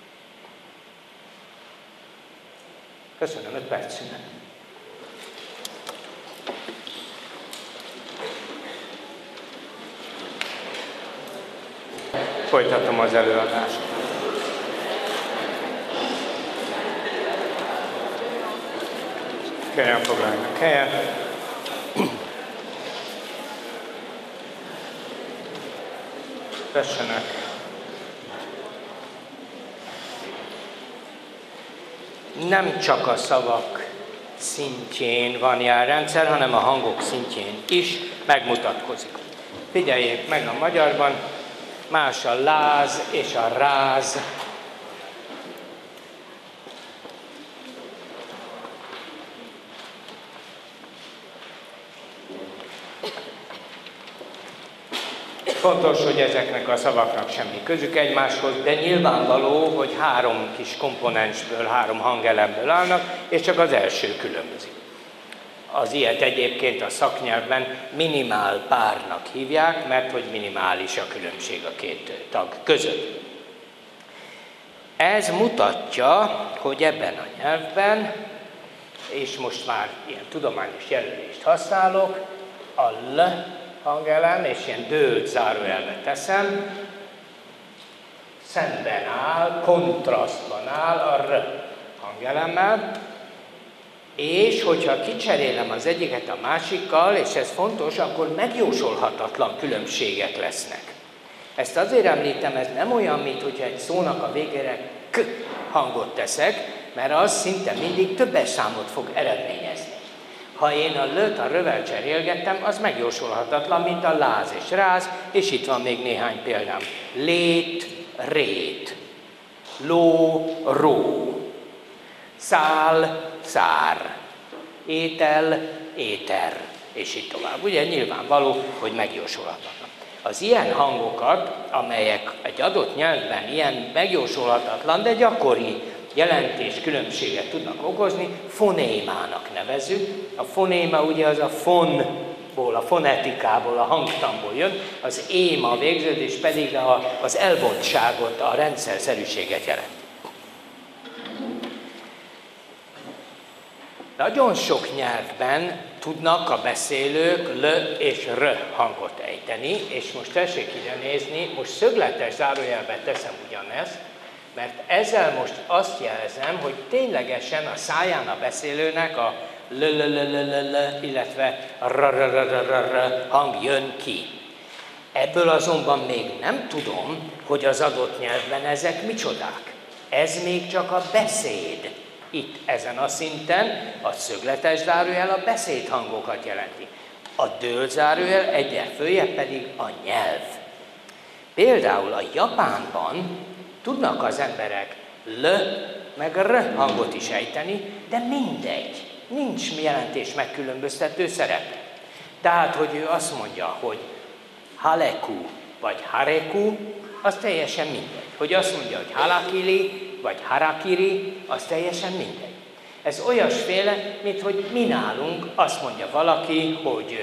Köszönöm, 5 perc szünet. Folytatom az előadást. Kérem, foglaljanak helyet. Tessenek. Nem csak a szavak szintjén van jelrendszer, hanem a hangok szintjén is megmutatkozik. Figyeljék meg a magyarban, más a láz és a ráz. Fontos, hogy ezeknek a szavaknak semmi közük egymáshoz, de nyilvánvaló, hogy 3 kis komponensből, 3 hangelemből állnak, és csak az első különbözik. Az ilyet egyébként a szaknyelvben minimál párnak hívják, mert hogy minimális a különbség a 2 tag között. Ez mutatja, hogy ebben a nyelvben, és most már ilyen tudományos jelölést használok, a L hangelem, és ilyen dőlt zárójelbe teszem, szemben áll, kontrasztban áll a R hangelemmel, és hogyha kicserélem az egyiket a másikkal, és ez fontos, akkor megjósolhatatlan különbségek lesznek. Ezt azért említem, ez nem olyan, mint hogyha egy szónak a végére k hangot teszek, mert az szinte mindig többes számot fog eredményezni. Ha én a l-t a rövel cserélgettem, az megjósolhatatlan, mint a láz és ráz, és itt van még néhány példám. Lét, rét, ló, ró, szál, szár, étel, éter, és így tovább. Ugye nyilvánvaló, hogy megjósolhatatlan. Az ilyen hangokat, amelyek egy adott nyelvben ilyen megjósolhatatlan, de gyakori jelentés különbséget tudnak okozni, fonémának nevezzük. A fonéma ugye az a fonból, a fonetikából, a hangtamból jön, az éma végződés pedig az elvontságot, a rendszerszerűséget jelent. Nagyon sok nyelvben tudnak a beszélők l és r hangot ejteni, és most tessék ide nézni, most szögletes zárójelbe teszem ugyanezt, mert ezzel most azt jelzem, hogy ténylegesen a száján a beszélőnek a l, illetve r hang jön ki. Ebből azonban még nem tudom, hogy az adott nyelvben ezek micsodák. Ez még csak a beszéd. Itt ezen a szinten a szögletes zárójel a beszédhangokat jelenti. A dőlt zárójel egyre följebb pedig a nyelv. Például a Japánban tudnak az emberek l meg r hangot is ejteni, de mindegy, nincs jelentés megkülönböztető szerepe. Tehát, hogy ő azt mondja, hogy haleku vagy hareku, az teljesen mindegy. Hogy azt mondja, hogy halakili vagy harakiri, az teljesen mindegy. Ez olyasféle, mint hogy mi nálunk azt mondja valaki, hogy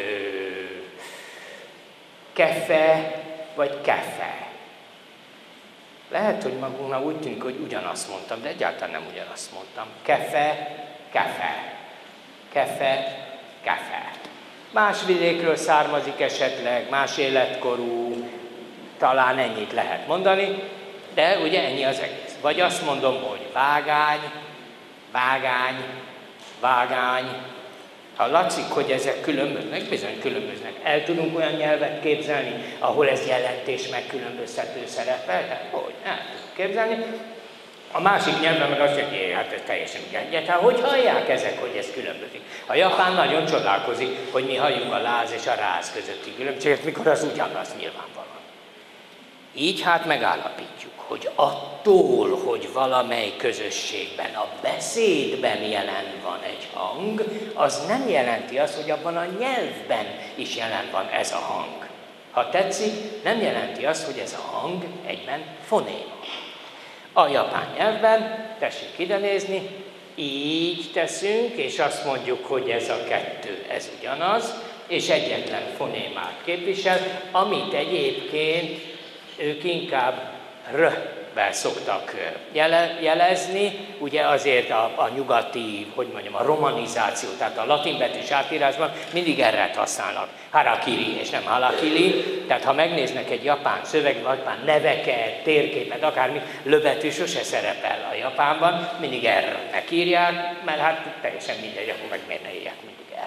kefe vagy kefe. Lehet, hogy magunknak úgy tűnik, hogy ugyanazt mondtam, de egyáltalán nem ugyanazt mondtam. Kefe, kefe. Kefe, kefe. Más vidékről származik esetleg, más életkorú, talán ennyit lehet mondani, de ugye ennyi az egész. Vagy azt mondom, hogy vágány, vágány, vágány. Ha látszik, hogy ezek különböznek, bizony különböznek. El tudunk olyan nyelvet képzelni, ahol ez jelentés megkülönböztető szerepel? Hát hogy? El tudunk képzelni. A másik nyelven meg azt mondja, hogy hát ez teljesen ugyan. Hát hogy hallják ezek, hogy ez különbözik? A japán nagyon csodálkozik, hogy mi halljuk a láz és a ráz közötti különbséget, mikor az ugyanaz nyilvánvalóan. Így hát megállapítjuk, hogy attól, hogy valamely közösségben, a beszédben jelen van egy hang, az nem jelenti azt, hogy abban a nyelvben is jelen van ez a hang. Ha tetszik, nem jelenti azt, hogy ez a hang egyben fonéma. A japán nyelvben, tessék ide nézni, így teszünk, és azt mondjuk, hogy ez a kettő, ez ugyanaz, és egyetlen fonémát képvisel, amit egyébként ők inkább r-vel szoktak jelezni, ugye azért a nyugati, hogy mondjam, a romanizáció, tehát a latinbetűs átírásban mindig r-et használnak. Harakiri és nem halakili, tehát ha megnéznek egy japán szöveg, vagy japán neveket, térképet, akármi, löbetű sose szerepel a Japánban, mindig r-nek írják, mert hát teljesen mindegy, akkor meg miért ne írják mindig r-nek.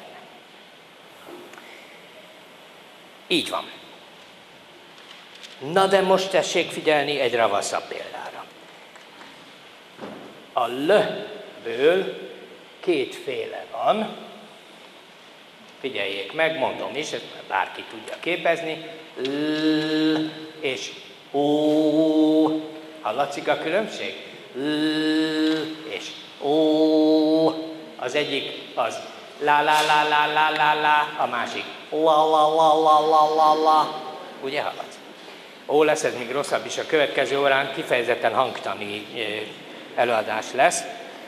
Így van. Na de most tessék figyelni egy ravaszabb példára. A l-ből kétféle van. Figyeljék meg, mondom is, ezt bárki tudja képezni. L és ó. Hallatszik a különbség? L és ó. Az egyik az la la la la la la la, a másik la la la la la la la. Ugye hallatszik? Ó, lesz ez még rosszabb is, a következő órán kifejezetten hangtani előadás lesz.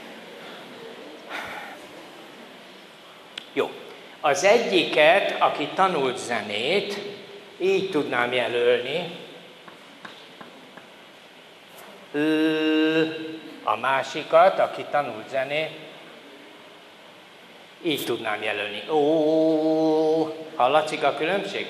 Jó. Az egyiket, aki tanult zenét, így tudnám jelölni. A másikat, aki tanult zenét, így tudnám jelölni. Ó, hallatszik a különbség?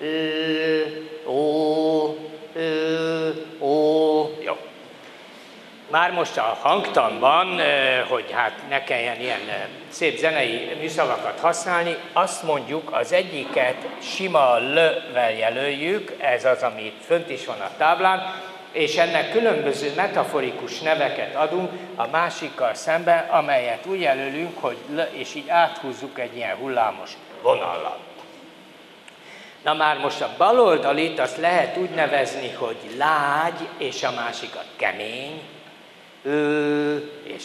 Jó. Már most a hangtanban, hogy hát ne kelljen ilyen szép zenei műszavakat használni, azt mondjuk, az egyiket sima l-vel jelöljük, ez az, ami fönt is van a táblán, és ennek különböző metaforikus neveket adunk a másikkal szemben, amelyet úgy jelölünk, hogy l, és így áthúzzuk egy ilyen hullámos vonallal. Na már most a baloldalit azt lehet úgy nevezni, hogy lágy, és a másikat kemény, és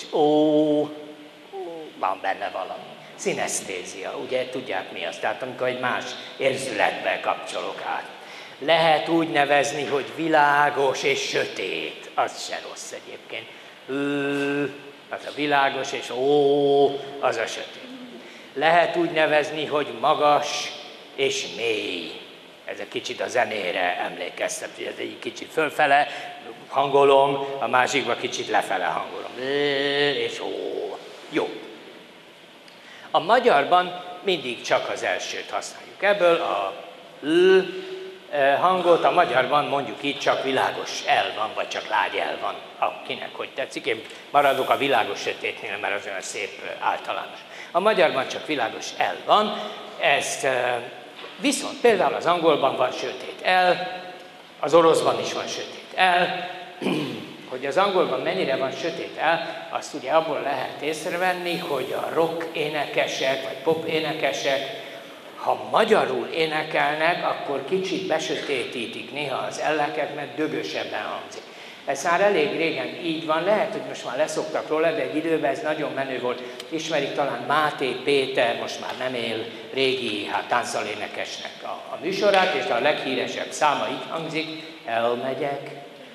van benne valami. Szinesztézia, ugye tudják mi az? Tehát amikor egy más érzületbe kapcsolok át. Lehet úgy nevezni, hogy világos és sötét, az se rossz egyébként. Az a világos, és az a sötét. Lehet úgy nevezni, hogy magas és mély. Ez egy kicsit a zenére emlékeztet, hogy ez egy kicsit fölfele hangolom, a másikban kicsit lefele hangolom. És jó. A magyarban mindig csak az elsőt használjuk. Ebből a l hangot a magyarban mondjuk így csak világos el van, vagy csak lágy el van, akinek hogy tetszik. Én maradok a világos sötétnél, mert az olyan szép általános. A magyarban csak világos el van, ezt viszont például az angolban van sötét el, az oroszban is van sötét el. Hogy az angolban mennyire van sötét el, azt ugye abból lehet észrevenni, hogy a rock énekesek, vagy pop énekesek, ha magyarul énekelnek, akkor kicsit besötétítik néha az elleket, mert dögösebben hangzik. Ez már elég régen így van, lehet, hogy most már leszoktak róla, de egy időben ez nagyon menő volt. Ismerik talán Máté Péter, most már nem él, régi táncalénekesnek a műsorát, és a leghíresebb száma így hangzik, elmegyek.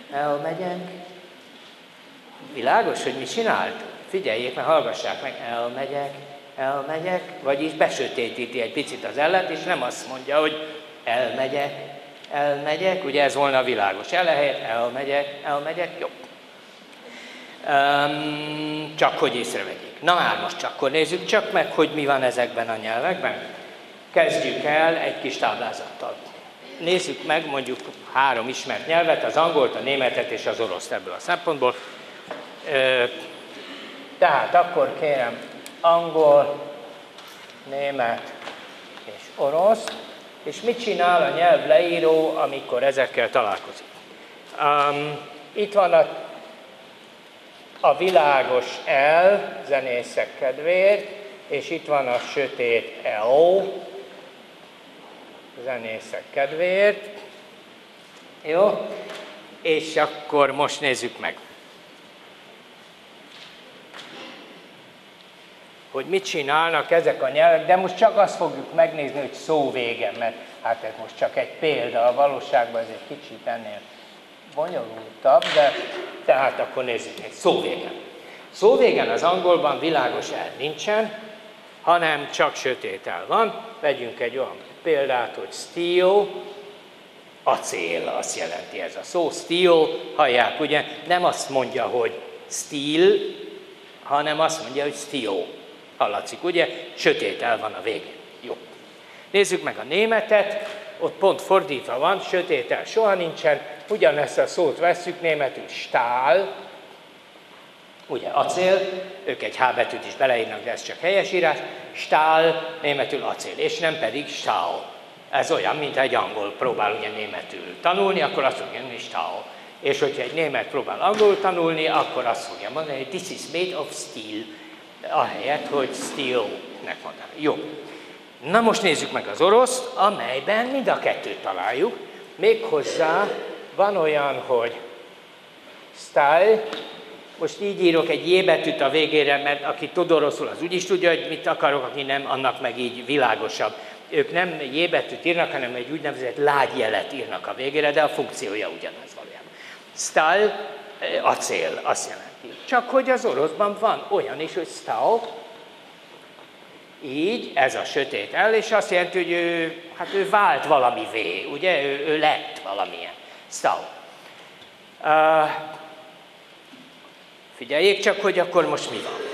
Világos, hogy mit csinált? Figyeljék meg, hallgassák meg, elmegyek, vagyis besötétíti egy picit az ellet, és nem azt mondja, hogy elmegyek, ugye ez volna világos. Elhelyett elmegyek, jó. Csak hogy észrevegyék. Na már most akkor nézzük csak meg, hogy mi van ezekben a nyelvekben. Kezdjük el egy kis táblázattal. Nézzük meg mondjuk 3 ismert nyelvet, az angolt, a németet és az oroszt ebből a szempontból. Tehát akkor kérem angol, német és orosz, és mit csinál a nyelvleíró, amikor ezekkel találkozik? Itt van a a világos L, zenészek kedvéért, és itt van a sötét L, zenészek kedvéért. Jó? És akkor most nézzük meg, hogy mit csinálnak ezek a nyelvek, de most csak azt fogjuk megnézni, hogy szóvége, mert hát ez most csak egy példa, a valóságban ez egy kicsit ennél bonyolultabb, de tehát akkor nézzük egy szóvégen. Szóvégen az angolban világos el nincsen, hanem csak sötét el van. Vegyünk egy olyan példát, hogy steel, acél, azt jelenti ez a szó. Steel, hallják, ugye nem azt mondja, hogy steel, hanem azt mondja, hogy steel. Hallatszik, ugye? Sötét el van a végén. Jó. Nézzük meg a németet, ott pont fordítva van, sötét el soha nincsen, ugyanezt a szót vesszük, németül Stahl, ugye acél, ők egy H betűt is beleírnak, de ez csak helyesírás, Stahl, németül acél, és nem pedig Stahl. Ez olyan, mint egy angol próbál ugye németül tanulni, akkor azt fogja mondani, Stahl. És hogyha egy német próbál angolul tanulni, akkor azt fogja mondani, hogy this is made of steel, ahelyett, hogy steel-nek mondani. Jó. Na most nézzük meg az oroszt, amelyben mind a kettőt találjuk. Méghozzá van olyan, hogy style, most így írok egy J betűt a végére, mert aki tud oroszul, az úgy is tudja, hogy mit akarok, aki nem, annak meg így világosabb. Ők nem J betűt írnak, hanem egy úgynevezett lágyjelet írnak a végére, de a funkciója ugyanaz valójában. Style, acél, azt jelenti. Csak hogy az oroszban van olyan is, hogy style, így, ez a sötét el, és azt jelenti, hogy ő vált valamivé, ugye, ő lett valamilyen. Style. Figyeljék csak, hogy akkor most mi van.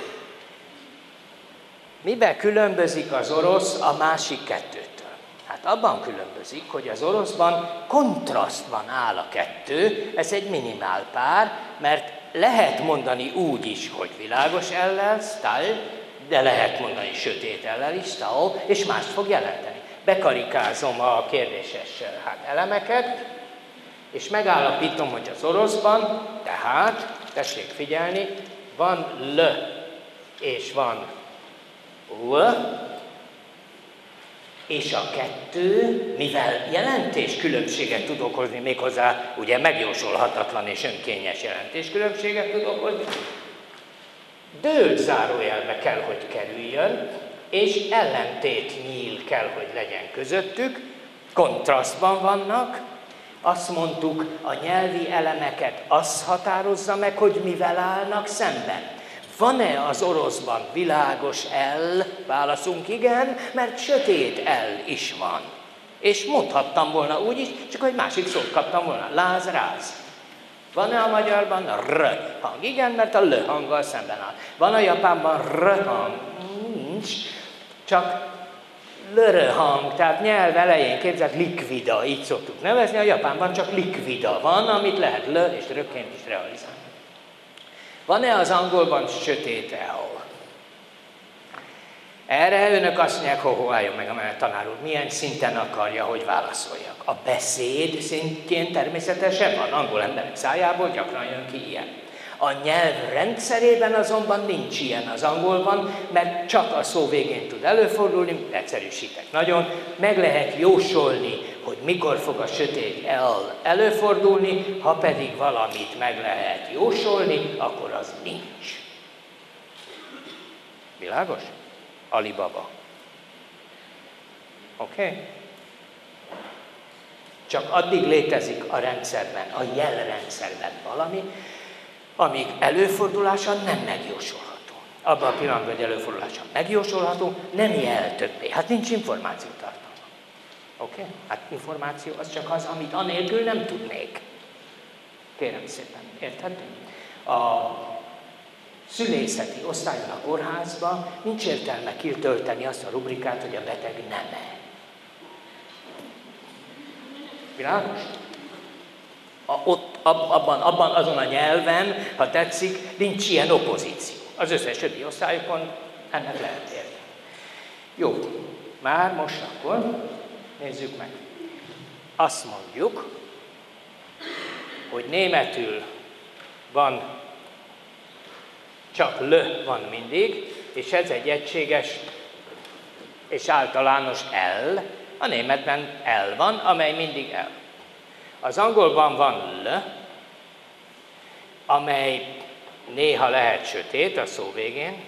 Miben különbözik az orosz a másik kettőtől? Hát abban különbözik, hogy az oroszban kontrasztban áll a kettő, ez egy minimál pár, mert lehet mondani úgy is, hogy világos ellel, style, de lehet mondani sötét ellel is, style, és mást fog jelenteni. Bekarikázom a kérdéses elemeket, és megállapítom, hogy az oroszban, tehát, tessék figyelni, van l, és van l, és a kettő, mivel jelentéskülönbséget tud okozni, méghozzá ugye megjósolhatatlan és önkényes jelentéskülönbséget tud okozni, dőlt zárójelbe kell, hogy kerüljön, és ellentétnyíl kell, hogy legyen közöttük, kontrasztban vannak, azt mondtuk, a nyelvi elemeket az határozza meg, hogy mivel állnak szemben. Van-e az oroszban világos L? Válaszunk igen, mert sötét L is van. És mondhattam volna úgy is, csak egy másik szót kaptam volna, láz, ráz. Van-e a magyarban R hang? Igen, mert a L hanggal szemben áll. Van a japánban R hang? Nincs, csak L hang, tehát nyelv elején képzelt likvida, így szoktuk nevezni, a japánban csak likvida van, amit lehet L és rökként is realizálni. Van-e az angolban sötét L? Erre önök azt mondják, álljon meg a tanár úr, milyen szinten akarja, hogy válaszoljak. A beszéd szintjén természetesen van, angol emberek szájából gyakran jön ki ilyen. A nyelv rendszerében azonban nincs ilyen az angolban, mert csak a szó végén tud előfordulni, egyszerűsítek nagyon, meg lehet jósolni, hogy mikor fog a sötét L előfordulni, ha pedig valamit meg lehet jósolni, akkor az nincs. Világos? Alibaba. Oké? Csak addig létezik a rendszerben, a jelrendszerben valami, amíg előfordulása nem megjósolható. Abban a pillanatban, hogy előfordulása megjósolható, nem jel többé. Hát nincs információtartalma. Oké? Hát információ az csak az, amit anélkül nem tudnék. Kérem szépen, érthető? A szülészeti osztályon a kórházban nincs értelme kitölteni azt a rubrikát, hogy a beteg neme. Világos? Abban azon a nyelven, ha tetszik, nincs ilyen opozíció. Az összes többi osztályokon ennek lehet érteni. Jó, már most akkor nézzük meg. Azt mondjuk, hogy németül van csak L van mindig, és ez egy egységes és általános L. A németben L van, amely mindig L. Az angolban van L, amely néha lehet sötét a szó végén,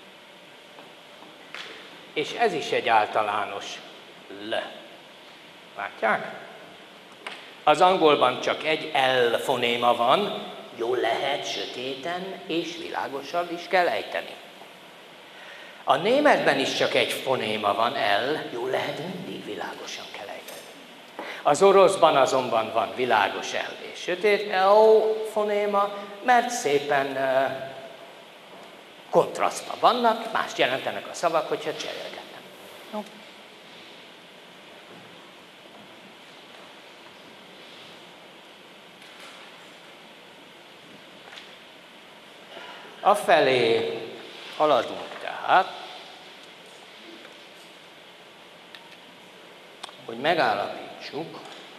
és ez is egy általános L. Látják? Az angolban csak egy L fonéma van, jól lehet sötéten és világosan is kell ejteni. A németben is csak egy fonéma van, L, jól lehet mindig világosan kell ejteni. Az oroszban azonban van világos L és sötét L fonéma, mert szépen kontrasztban vannak, mást jelentenek a szavak, hogyha cserélgetem. No. Afelé haladunk tehát, hogy megállapítsuk,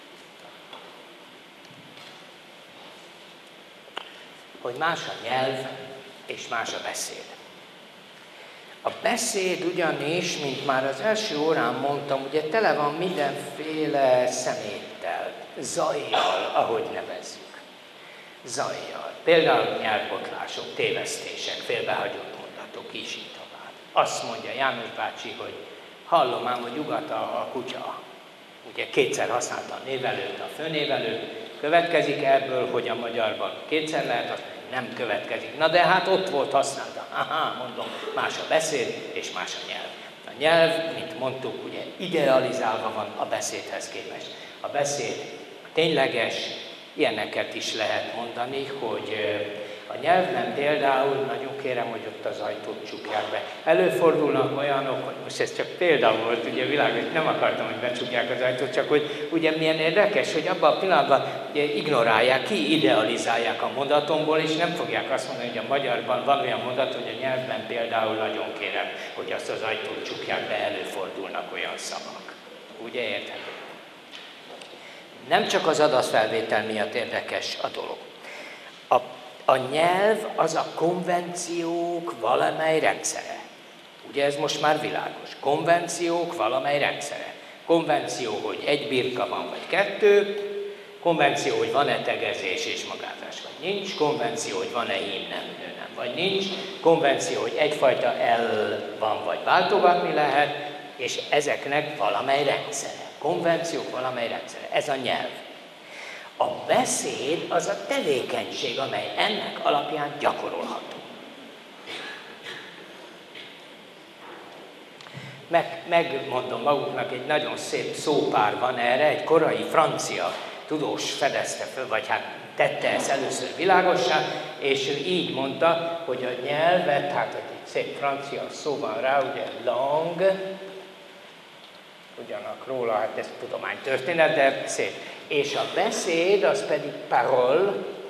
hogy más a nyelv és más a beszéd. A beszéd ugyanis, mint már az első órán mondtam, ugye tele van mindenféle szeméttel, zajjal, ahogy nevezzük. Zajjal. Például nyelvbotlások, tévesztések, félbehagyott mondatok, így tovább. Azt mondja János bácsi, hogy hallom ám, hogy ugat a kutya. Ugye kétszer használta a névelőt, a főnévelőt. Következik ebből, hogy a magyarban kétszer lehet használni? Nem következik. Na de hát ott volt használta. Aha, mondom, más a beszéd és más a nyelv. A nyelv, mint mondtuk, ugye idealizálva van a beszédhez képest. A beszéd tényleges, ilyeneket is lehet mondani, hogy a nyelvben például, nagyon kérem, hogy ott az ajtót csukják be. Előfordulnak olyanok, hogy most ez csak példa volt, ugye világos, nem akartam, hogy becsukják az ajtót, csak hogy ugye milyen érdekes, hogy abban a pillanatban ignorálják, kiidealizálják a mondatomból, és nem fogják azt mondani, hogy a magyarban van olyan mondat, hogy a nyelvben például nagyon kérem, hogy azt az ajtót csukják be, előfordulnak olyan szavak. Ugye érthető? Nem csak az adatfelvétel miatt érdekes a dolog. A nyelv az a konvenciók valamely rendszere. Ugye ez most már világos. Konvenciók valamely rendszere. Konvenció, hogy egy birka van, vagy kettő. Konvenció, hogy van-e tegezés és magázás, vagy nincs. Konvenció, hogy van-e hím, nem, nő, nem, vagy nincs. Konvenció, hogy egyfajta L van, vagy váltogatni lehet. És ezeknek valamely rendszere. Konvenciók valamely rendszere. Ez a nyelv. A beszéd az a tevékenység, amely ennek alapján gyakorolható. Megmondom maguknak, egy nagyon szép szópár van erre, egy korai francia tudós fedezte föl, vagy hát tette ezt először világossá, és ő így mondta, hogy a nyelvet, hát egy szép francia szó van rá, ugye langue, ugyanak róla, hát ez tudománytörténet, de szép. És a beszéd, az pedig parole.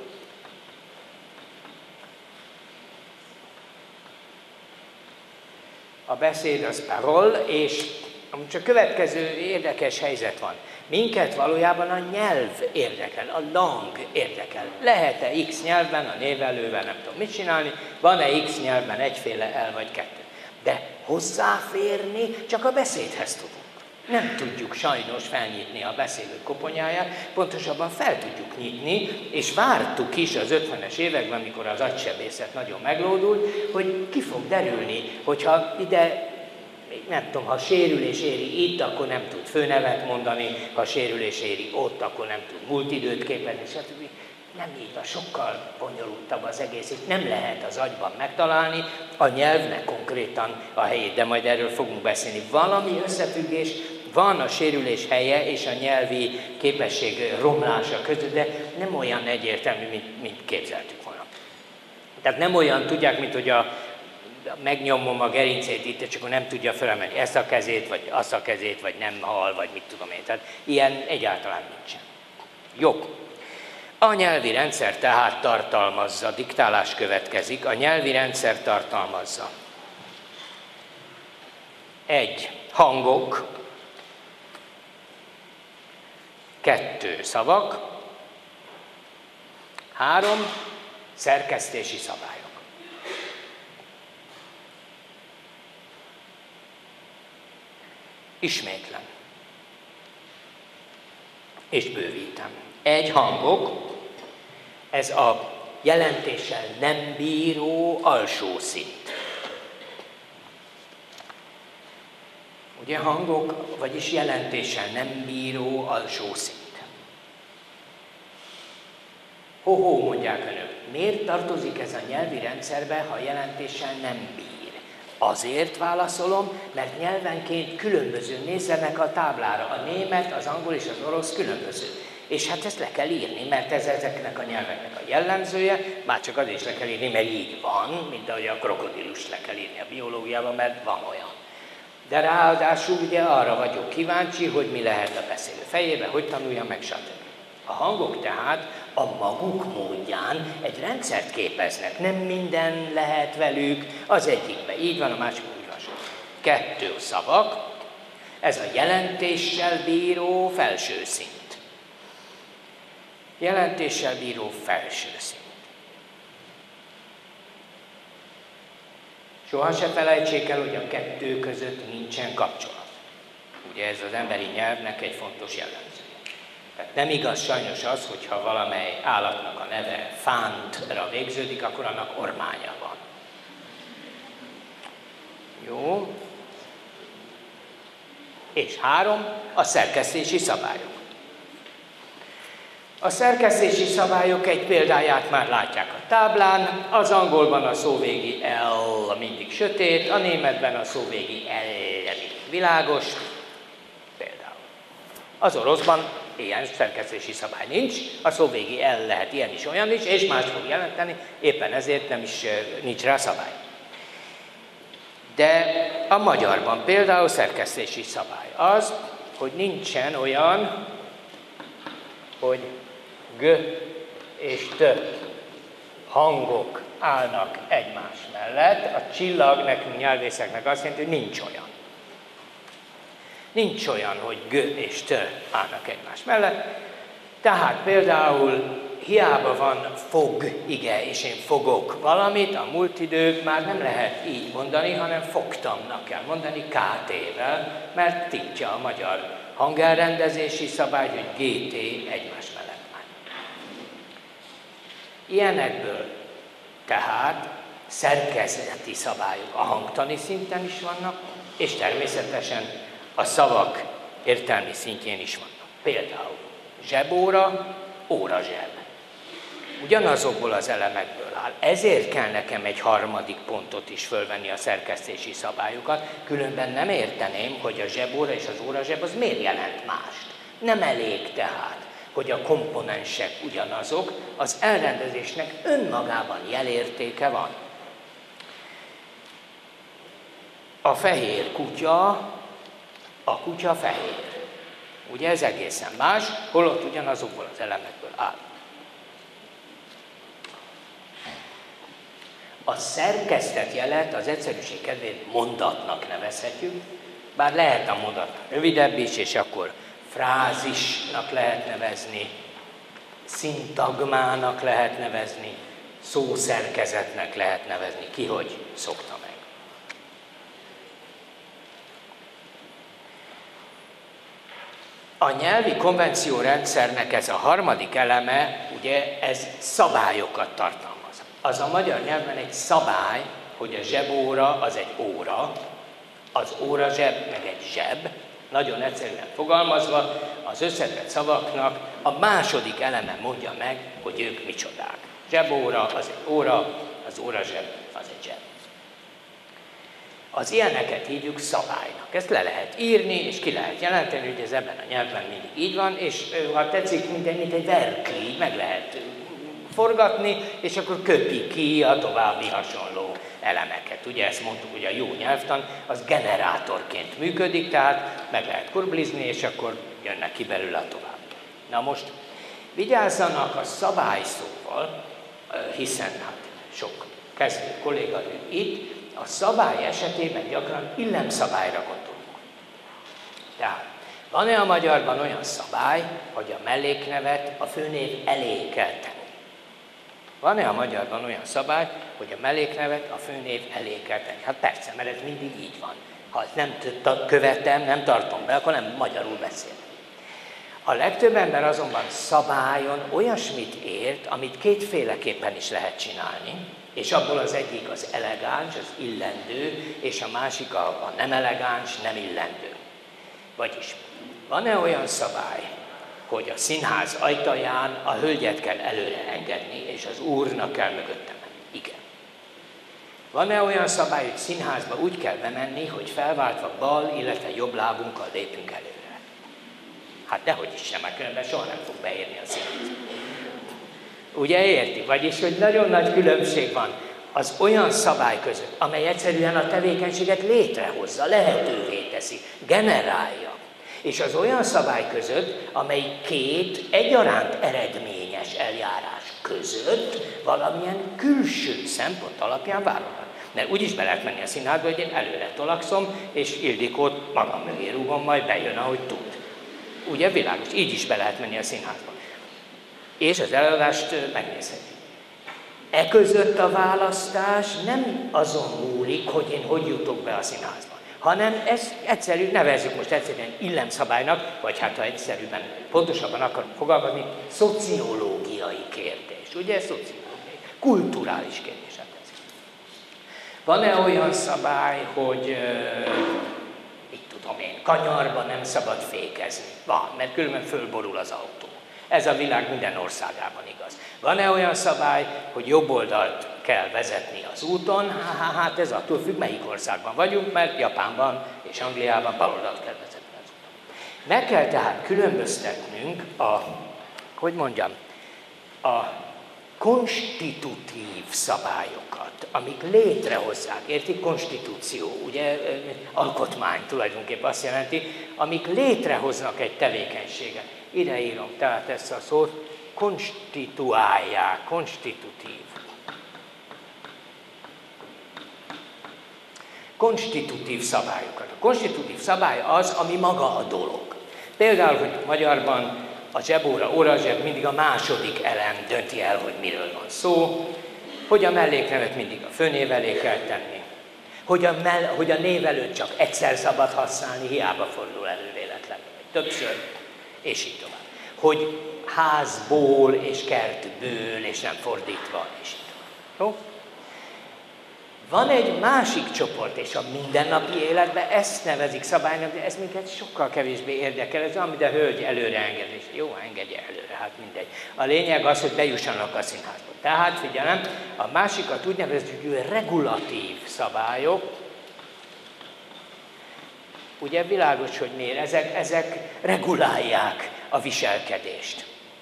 A beszéd az parole, és csak következő érdekes helyzet van. Minket valójában a nyelv érdekel, a lang érdekel. Lehet-e X nyelvben, a névelővel nem tudom mit csinálni, van-e X nyelvben egyféle L vagy kettő. De hozzáférni csak a beszédhez tudunk. Nem tudjuk sajnos felnyitni a beszélő koponyáját, pontosabban fel tudjuk nyitni, és vártuk is az 50-es években, amikor az agysebészet nagyon meglódult, hogy ki fog derülni, hogyha ide, nem tudom, ha sérülés éri itt, akkor nem tud főnevet mondani, ha sérülés éri ott, akkor nem tud múlt időt képezni, stb. Nem így van, sokkal bonyolultabb az egész, itt nem lehet az agyban megtalálni a nyelvnek konkrétan a helyét, de majd erről fogunk beszélni. Valami összefüggés van a sérülés helye és a nyelvi képesség romlása között, de nem olyan egyértelmű, mint képzeltük volna. Tehát nem olyan, tudják, mint hogy megnyomom a gerincét itt, és akkor nem tudja felemelni ezt a kezét, vagy azt a kezét, vagy nem hal, vagy mit tudom én. Tehát ilyen egyáltalán nincsen. Jó. A nyelvi rendszer tehát tartalmazza, diktálás következik, a nyelvi rendszer tartalmazza 1. Hangok, 2. Szavak, 3. Szerkesztési szabályok. ismétlem. És bővítem. Egy hangok, ez a jelentéssel nem bíró alsó szint. Ugye hangok, vagyis jelentéssel nem bíró alsó szint. Ho-ho, mondják önök. Miért tartozik ez a nyelvi rendszerbe, ha jelentéssel nem bír? Azért válaszolom, mert nyelvenként különböző nézzenek a táblára. A német, az angol és az orosz különböző. És hát ezt le kell írni, mert ez ezeknek a nyelveknek a jellemzője, már csak azért is le kell írni, mert így van, mint ahogy a krokodilust le kell írni a biológiában, mert van olyan. De ráadásul ugye arra vagyok kíváncsi, hogy mi lehet a beszélő fejében, hogy tanulja meg, stb. A hangok tehát a maguk módján egy rendszert képeznek. Nem minden lehet velük, az egyikben így van, a másikban úgy van. Kettő szavak, ez a jelentéssel bíró felső szint. Jelentéssel bíró felső szint. Soha se felejtsék el, hogy a kettő között nincsen kapcsolat. Ugye ez az emberi nyelvnek egy fontos jellemző. Tehát nem igaz sajnos az, hogyha valamely állatnak a neve fántra végződik, akkor annak ormánya van. Jó. És 3, a szerkesztési szabályok. A szerkesztési szabályok egy példáját már látják a táblán. Az angolban a szóvégi L mindig sötét, a németben a szóvégi L mindig világos. Például. Az oroszban ilyen szerkesztési szabály nincs, a szóvégi L lehet ilyen is, olyan is, és más fog jelenteni, éppen ezért nem is nincs rá szabály. De a magyarban például szerkesztési szabály az, hogy nincsen olyan, hogy G és T hangok állnak egymás mellett. A csillag nekünk nyelvészeknek azt jelenti, hogy nincs olyan. Nincs olyan, hogy G és T állnak egymás mellett. Tehát például hiába van fog ige, és én fogok valamit, a múlt időt már nem lehet így mondani, hanem fogtamnak kell mondani KT-vel, mert tiltja a magyar hangelrendezési szabály, hogy GT egymás mellett van. Ilyenekből tehát szerkezeti szabályok a hangtani szinten is vannak, és természetesen a szavak értelmi szintjén is vannak. Például zsebóra, órazseb. Ugyanazokból az elemekből áll. Ezért kell nekem egy harmadik pontot is fölvenni a szerkesztési szabályokat, különben nem érteném, hogy a zsebóra és az órazseb az miért jelent mást. Nem elég tehát, hogy a komponensek ugyanazok, az elrendezésnek önmagában jelértéke van. A fehér kutya, a kutya fehér. Ugye ez egészen más, holott ugyanazokból az elemekből áll. A szerkesztett jelet az egyszerűség kedvéért mondatnak nevezhetjük, bár lehet a mondat rövidebb is, és akkor frázisnak lehet nevezni, szintagmának lehet nevezni, szószerkezetnek lehet nevezni, ki hogy szokta meg. A nyelvi konvenciórendszernek ez a harmadik eleme, ugye ez szabályokat tartalmaz. Az a magyar nyelvben egy szabály, hogy a zsebóra az egy óra, az órazseb meg egy zseb, nagyon egyszerűen fogalmazva, az összetett szavaknak a második eleme mondja meg, hogy ők micsodák. Zsebóra az egy óra, az órazseb az egy zseb. Az ilyeneket hívjuk szabálynak. Ezt le lehet írni, és ki lehet jelenteni, hogy ez ebben a nyelvben mindig így van, és ha tetszik, mint egy verkli, meg lehet forgatni, és akkor köpi ki a további hasonló elemeket. Ugye ezt mondtuk, hogy a jó nyelvtan az generátorként működik, tehát meg lehet kurblizni, és akkor jönnek ki belőle a további. Na most vigyázzanak a szabályszóval, hiszen hát sok kezdő kolléga itt, a szabály esetében gyakran illemszabályra gondolunk. Tehát van-e a magyarban olyan szabály, hogy a melléknevet a főnév elé kell tenni? Van-e a magyarban olyan szabály, hogy a melléknevet a főnév elé kell tenni? Hát persze, mert ez mindig így van. Ha nem követem, nem tartom be, akkor nem magyarul beszélek. A legtöbb ember azonban szabályon olyasmit ért, amit kétféleképpen is lehet csinálni, és abból az egyik az elegáns, az illendő, és a másik a nem elegáns, nem illendő. Vagyis van-e olyan szabály, hogy a színház ajtaján a hölgyet kell előre engedni, és az úrnak kell mögötte menni? Igen. Van-e olyan szabály, hogy színházba úgy kell bemenni, hogy felváltva bal, illetve jobb lábunkkal lépünk előre? Hát dehogy is sem, mert különben soha nem fog beérni a színházba. Ugye érti? Vagyis, hogy nagyon nagy különbség van az olyan szabály között, amely egyszerűen a tevékenységet létrehozza, lehetővé teszi, generálja. És az olyan szabály között, amely két egyaránt eredményes eljárás között valamilyen külső szempont alapján vállalnak. Mert úgyis be lehet menni a színházba, hogy én előre tolakszom, és Ildikót magam mögé rúgom, majd bejön, ahogy tud. Ugye világos, így is be lehet menni a színházba. És az előadást megnézheti. E között a választás nem azon múlik, hogy én hogy jutok be a színházba, hanem ez egyszerű, nevezzük most egyszerűen illemszabálynak, vagy hát ha egyszerűen, pontosabban akarunk fogalmazni, szociológiai kérdés. Ugye szociológiai, kulturális kérdés. Hát ez. Van-e olyan szabály, hogy kanyarban nem szabad fékezni? Van, mert különben fölborul az autó. Ez a világ minden országában igaz. Van-e olyan szabály, hogy jobb oldalt kell vezetni az úton? Hát ez attól függ, melyik országban vagyunk, mert Japánban és Angliában bal oldalt kell vezetni az úton. Meg kell tehát különböztetnünk a konstitutív szabályokat, amik létrehozzák, értik? Konstitúció, ugye alkotmány tulajdonképpen azt jelenti, amik létrehoznak egy tevékenységet. Ide írom tehát ezt a szót, konstituálják, konstitutív. Konstitutív szabályokat. A konstitutív szabály az, ami maga a dolog. Például, hogy magyarban a zsebóra, órazseb mindig a második elem dönti el, hogy miről van szó, hogy a melléknevet mindig a főnév elé kell tenni, hogy a név előtt csak egyszer szabad használni, hiába fordul elő véletlenül, többször, és így tovább. Hogy házból és kertből, és nem fordítva, és így tovább. Jó? Van egy másik csoport, és a mindennapi életben ezt nevezik szabálynak, de ez minket sokkal kevésbé érdekel. Ez amit a hölgy előre engedés. Jó, engedje előre, hát mindegy. A lényeg az, hogy bejussanak a színházba. Tehát figyelem, a másikat úgy nevezzük, hogy regulatív szabályok. Ugye világos, hogy miért? Ezek regulálják a viselkedést.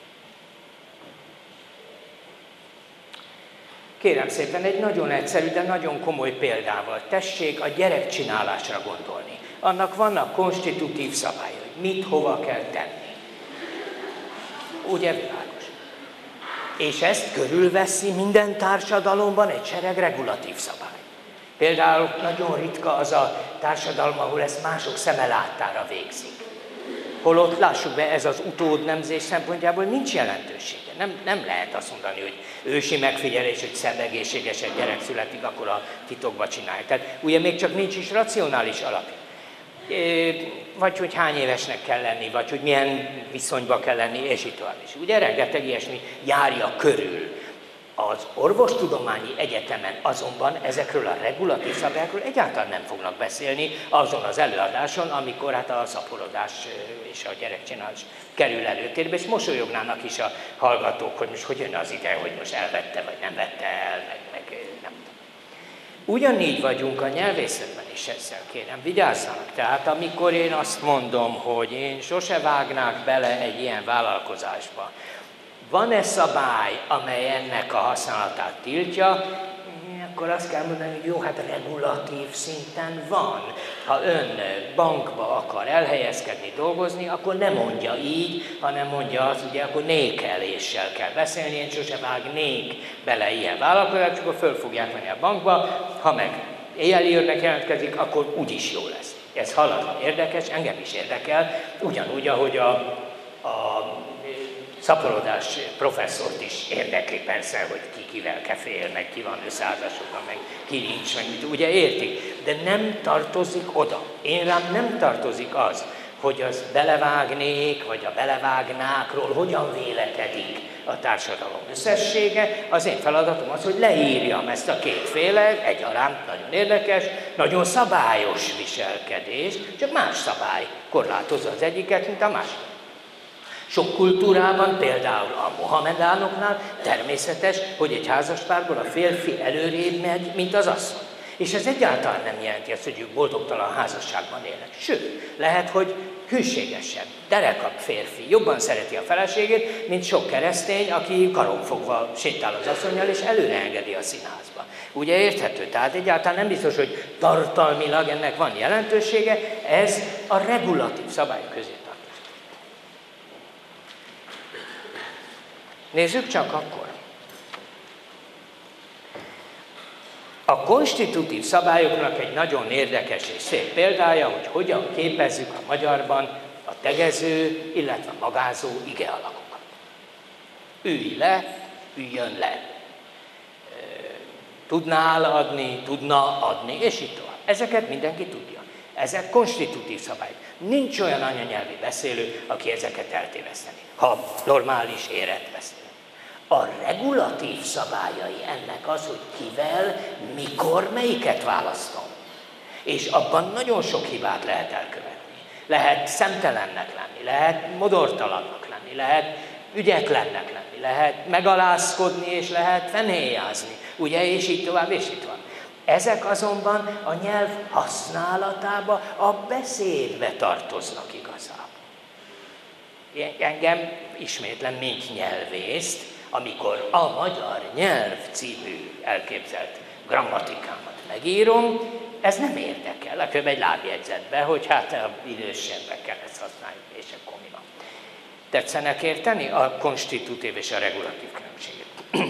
Kérem szépen, egy nagyon egyszerű, de nagyon komoly példával tessék a gyerekcsinálásra gondolni. Annak vannak konstitutív szabályai, mit hova kell tenni. Ugye világos? És ezt körülveszi minden társadalomban egy sereg regulatív szabály. Például nagyon ritka az a társadalom, ahol ezt mások szeme láttára végzik. Holott lássuk be, ez az utódnemzés szempontjából nincs jelentősége. Nem lehet azt mondani, hogy ősi megfigyelés, hogy szebb egészséges egy gyerek születik, akkor a titokba csinálja. Tehát ugye még csak nincs is racionális alapja. Vagy hogy hány évesnek kell lenni, vagy hogy milyen viszonyba kell lenni, és így tovább is. Ugye rengeteg ilyesmi járja körül. Az orvostudományi egyetemen azonban ezekről a regulatív szabályokról egyáltalán nem fognak beszélni azon az előadáson, amikor hát a szaporodás és a gyerekcsinálás kerül előtérbe, és mosolyognának is a hallgatók, hogy most hogy jön az ide, hogy most elvette, vagy nem vette el, meg nem tudom. Ugyanígy vagyunk a nyelvészetben is ezzel, kérem, vigyázzanak. Tehát amikor én azt mondom, hogy én sose vágnák bele egy ilyen vállalkozásba, van-e szabály, amely ennek a használatát tiltja, akkor azt kell mondani, hogy jó, hát regulatív szinten van. Ha ön bankba akar elhelyezkedni, dolgozni, akkor nem mondja így, hanem mondja azt, ugye, akkor nékeléssel kell beszélni, én sose vágnék bele ilyen vállalkozást, akkor föl fogják menni a bankba, ha meg éjjeli őrnek jelentkezik, akkor úgyis jó lesz. Ez halatlan érdekes, engem is érdekel, ugyanúgy, ahogy a A szaporodás professzort is érdekli persze, hogy ki kivel kefél, meg ki van összeházasodva, meg ki nincs, meg mit, ugye értik? De nem tartozik oda. Én rám nem tartozik az, hogy az belevágnék, vagy a belevágnákról hogyan vélekedik a társadalom összessége. Az én feladatom az, hogy leírjam ezt a kétféle, egyaránt nagyon érdekes, nagyon szabályos viselkedést, csak más szabály korlátozza az egyiket, mint a másikat. Sok kultúrában, például a mohamedánoknál természetes, hogy egy házaspárból a férfi előrébb megy, mint az asszony. És ez egyáltalán nem jelenti azt, hogy ők boldogtalan házasságban élnek. Sőt, lehet, hogy hűségesebb, derekabb férfi jobban szereti a feleségét, mint sok keresztény, aki karonfogva sétál az asszonnyal, és előre engedi a színházba. Ugye érthető? Tehát egyáltalán nem biztos, hogy tartalmilag ennek van jelentősége, ez a regulatív szabályok közé tartozik. Nézzük csak akkor. A konstitutív szabályoknak egy nagyon érdekes és szép példája, hogy hogyan képezzük a magyarban a tegező, illetve a magázó igealakokat. Ülj le, üljön le. Tudnál adni, tudna adni, és így tovább. Ezeket mindenki tudja. Ezek konstitutív szabályok. Nincs olyan anyanyelvi beszélő, aki ezeket eltéveszteni, ha normális érett beszél. A regulatív szabályai ennek az, hogy kivel, mikor, melyiket választom. És abban nagyon sok hibát lehet elkövetni. Lehet szemtelennek lenni, lehet modortalannak lenni, lehet ügyetlennek lenni, lehet megalázkodni, és lehet fenéjázni. Ugye, és így tovább, és így tovább. Ezek azonban a nyelv használatába, a beszédbe tartoznak igazából. Engem ismétlen, mint nyelvészt, amikor a magyar nyelv című elképzelt grammatikámat megírom, ez nem érdekel, legfeljebb egy lábjegyzetbe, hogy hát a idősebbekkel ezt használjuk, és akkor mi van. Tetszenek érteni a konstitutív és a regulatív különbséget?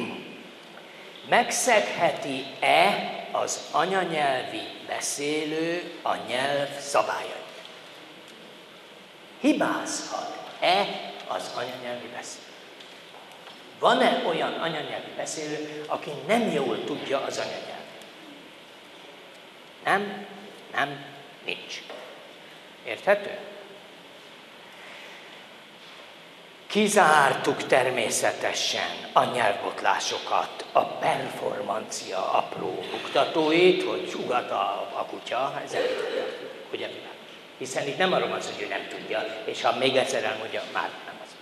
Megszegheti-e az anyanyelvi beszélő a nyelv szabályait? Hibázhat-e az anyanyelvi beszélő? Van-e olyan anyanyelvi beszélő, aki nem jól tudja az anyanyelvet? Nem, nincs. Érthető? Kizártuk természetesen a nyelvbotlásokat, a performancia apró buktatóit, hogy ugat a kutya, ez elítettek, ugye? Hiszen itt nem arról van szó, hogy ő nem tudja, és ha még egyszer elmondja, már nem az.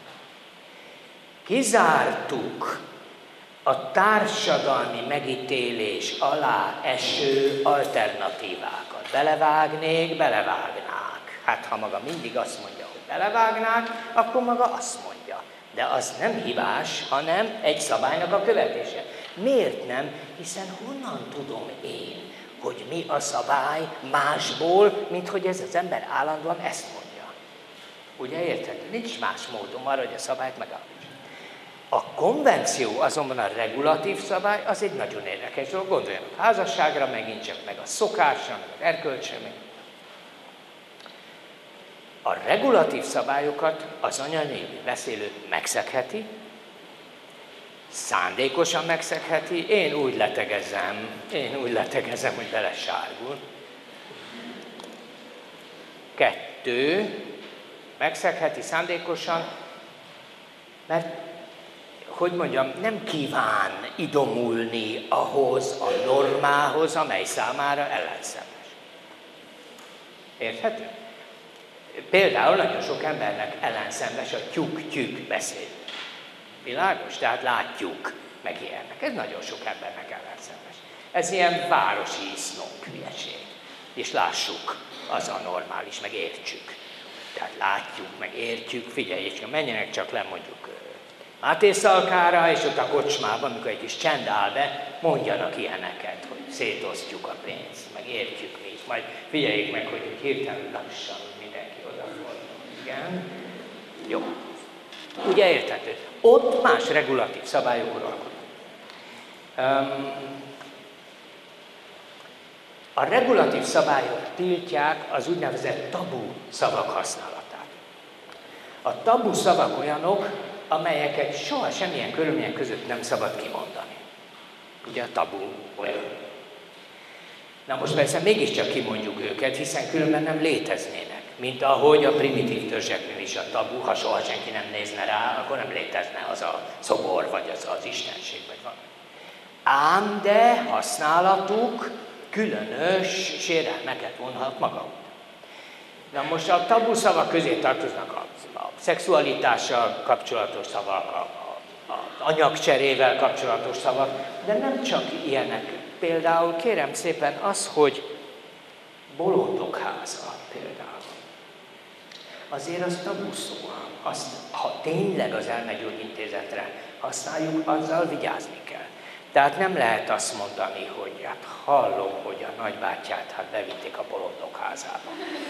Kizártuk a társadalmi megítélés alá eső alternatívákat. Belevágnák. Hát ha maga mindig azt mondja, hogy belevágnák, akkor maga azt mondja. De az nem hibás, hanem egy szabálynak a követése. Miért nem? Hiszen honnan tudom én, hogy mi a szabály másból, mint hogy ez az ember állandóan ezt mondja. Ugye érthető? Nincs más módon arra, hogy a szabályt megállapítsa. A konvenció, azonban a regulatív szabály, az egy nagyon érdekes dolog. Gondoljanak a házasságra, megint csak meg a szokásra, meg az erkölcsre. A regulatív szabályokat az anyanyelvi beszélő megszegheti, szándékosan megszegheti, én úgy letegezem, hogy belesárgul. 2, megszegheti szándékosan, mert, hogy mondjam, nem kíván idomulni ahhoz a normához, amely számára ellenszenves. Érthető? Például nagyon sok embernek ellenszenves a tyúk-tyúk beszéd. Világos? Tehát látjuk, meg ilyenek. Ez nagyon sok embernek ellenszenves. Ez ilyen városi isznók hülyeség. És lássuk, az a normális, meg értsük. Tehát látjuk, meg értjük, figyelj, és menjenek csak le mondjuk Máté Szalkára, és ott a kocsmában, amikor egy kis csend áll be, mondjanak ilyeneket, hogy szétosztjuk a pénzt, meg értjük mi is. Majd figyeljék meg, hogy hirtelen lassan mindenki odafordul. Igen? Jó. Ugye érthető? Ott más regulatív szabályok uralkodnak. A regulatív szabályok tiltják az úgynevezett tabu szavak használatát. A tabu szavak olyanok, amelyeket soha semmilyen körülmények között nem szabad kimondani. Ugye a tabu olyan. Na most persze mégiscsak kimondjuk őket, hiszen különben nem léteznének. Mint ahogy a primitív törzseknél is a tabu, ha soha senki nem nézne rá, akkor nem létezne az a szobor, vagy az istenség, vagy valami. Ám de használatuk különös sérelmeket vonhat maga után. Na most a tabu szavak közé tartoznak a szexualitással kapcsolatos szavak, az anyagcserével kapcsolatos szavak, de nem csak ilyenek. Például kérem szépen az, hogy bolondok háza például. Azért az tabu szó, azt, ha tényleg az elmegyógyintézetre használjuk, azzal vigyázni kell. Tehát nem lehet azt mondani, hogy hát hallom, hogy a nagybátyját bevitték a bolondok házába.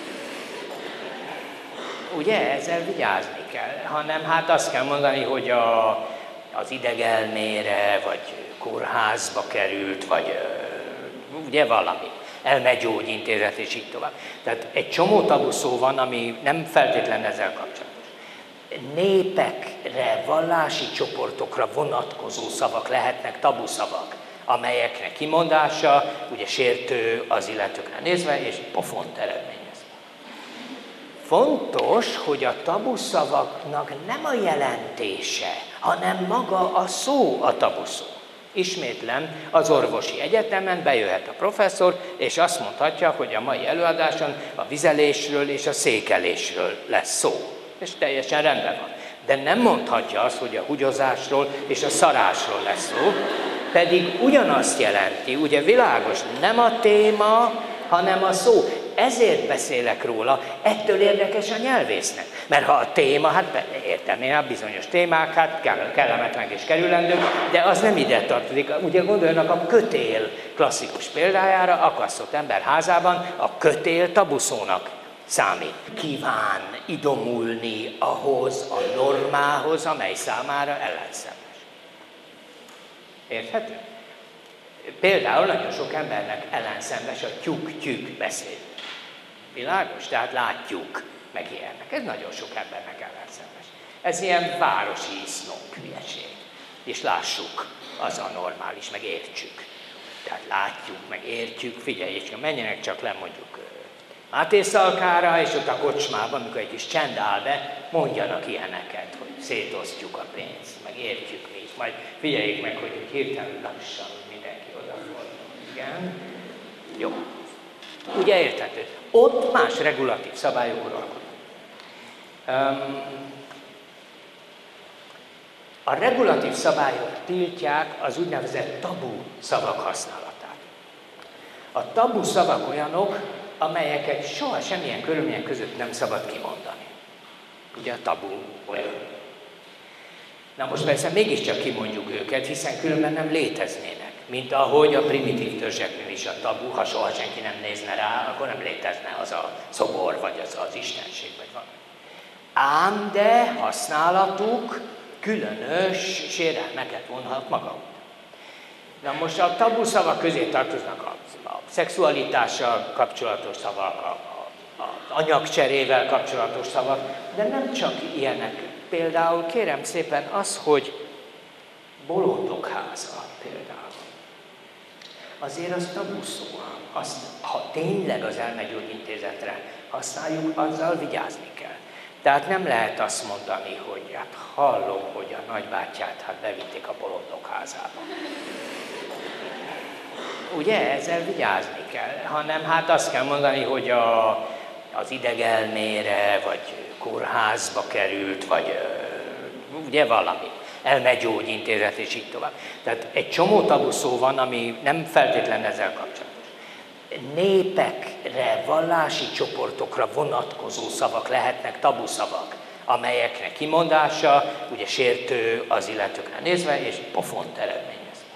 Ugye, ezzel vigyázni kell, hanem hát azt kell mondani, hogy az idegelmére, vagy kórházba került, vagy ugye valami, elmegyógyintézet, és így tovább. Tehát egy csomó tabu szó van, ami nem feltétlenül ezzel kapcsolatos. Népekre, vallási csoportokra vonatkozó szavak lehetnek tabu szavak, amelyeknek kimondása ugye sértő az illetőkre nézve, és pofont eredményez. Fontos, hogy a tabu szavaknak nem a jelentése, hanem maga a szó a tabu szó. Ismétlem, az orvosi egyetemen bejöhet a professzor, és azt mondhatja, hogy a mai előadáson a vizelésről és a székelésről lesz szó. És teljesen rendben van. De nem mondhatja azt, hogy a húgyozásról és a szarásról lesz szó, pedig ugyanazt jelenti, ugye világos, nem a téma, hanem a szó. Ezért beszélek róla, ettől érdekes a nyelvésznek. Mert ha a téma, hát értem én, a bizonyos témák, hát kellemetlenek és kerülendők, de az nem ide tartozik. Ugye gondoljanak a kötél klasszikus példájára, akasztott ember házában a kötél tabuszónak számít. Kíván idomulni ahhoz a normához, amely számára ellenszenves. Érthető? Például nagyon sok embernek ellenszenves a tyúk-tyűk beszéd. Világos? Tehát látjuk, meg ilyenek. Ez nagyon sok embernek ellenszenves. Ez ilyen városi sznop hülyeség. És lássuk, az a normális, meg értsük. Tehát látjuk, meg értjük, figyelj, és menjenek csak le mondjuk Máté Szalkára, és ott a kocsmában, amikor egy kis csend áll be, mondjanak ilyeneket, hogy szétosztjuk a pénzt, meg értjük mi is. Majd figyeljék meg, hogy hirtelen lassan mindenki odafordul. Igen? Jó. Ugye érthető? Ott más regulatív szabályok uralkodnak. A regulatív szabályok tiltják az úgynevezett tabu szavak használatát. A tabu szavak olyanok, amelyeket soha semmilyen körülmények között nem szabad kimondani. Ugye a tabu olyan. Na most persze mégiscsak kimondjuk őket, hiszen különben nem léteznének. Mint ahogy a primitív törzseknél is a tabu, ha soha senki nem nézne rá, akkor nem létezne az a szobor, vagy az istenség, vagy valami. Ám de használatuk különös sérelmeket vonhat maga után. Na most a tabu szavak közé tartoznak a szexualitással kapcsolatos szavak, az anyagcserével kapcsolatos szavak, de nem csak ilyenek. Például kérem szépen az, hogy bolondok háza például. Azért az tabu szó, azt, ha tényleg az elmegyógyintézetre használjuk, azzal vigyázni kell. Tehát nem lehet azt mondani, hogy hát hallom, hogy a nagybátyját bevitték a bolondok házába. Ugye, ezzel vigyázni kell, hanem hát azt kell mondani, hogy az idegelmére, vagy kórházba került, vagy ugye valami, elmegyógyintézet, és így tovább. Tehát egy csomó tabu szó van, ami nem feltétlenül ezzel kapcsolatos. Népekre, vallási csoportokra vonatkozó szavak lehetnek tabu szavak, amelyeknek kimondása ugye sértő az illetőkre nézve, és pofont eredményez.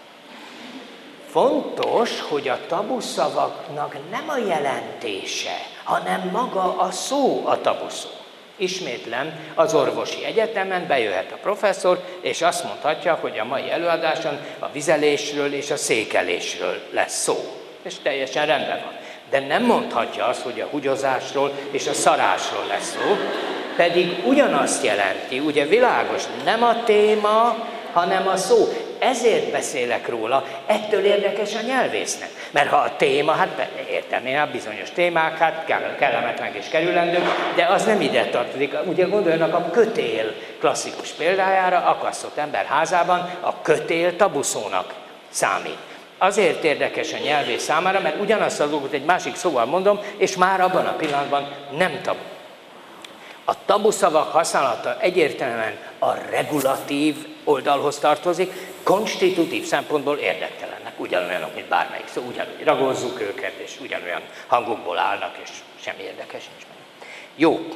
Fontos, hogy a tabu szavaknak nem a jelentése, hanem maga a szó a tabu szó. Ismétlem, az orvosi egyetemen bejöhet a professzor, és azt mondhatja, hogy a mai előadáson a vizelésről és a székelésről lesz szó. És teljesen rendben van. De nem mondhatja azt, hogy a húgyozásról és a szarásról lesz szó, pedig ugyanazt jelenti, ugye világos, nem a téma, hanem a szó. Ezért beszélek róla, ettől érdekes a nyelvésznek. Mert ha a téma, hát értem én, bizonyos témák, hát kellemetlenek és kerülendők, de az nem ide tartozik. Ugye gondoljanak a kötél klasszikus példájára, akasztott ember házában a kötél tabuszónak számít. Azért érdekes a nyelvész számára, mert ugyanazt a dolgot egy másik szóval mondom, és már abban a pillanatban nem tabu. A tabuszavak használata egyértelműen a regulatív oldalhoz tartozik, konstitutív szempontból érdektelennek, ugyanolyanok, mint bármelyik szó, ugyanúgy ragozzuk őket, és ugyanolyan hangokból állnak, és semmi érdekes nincs benne. Jó.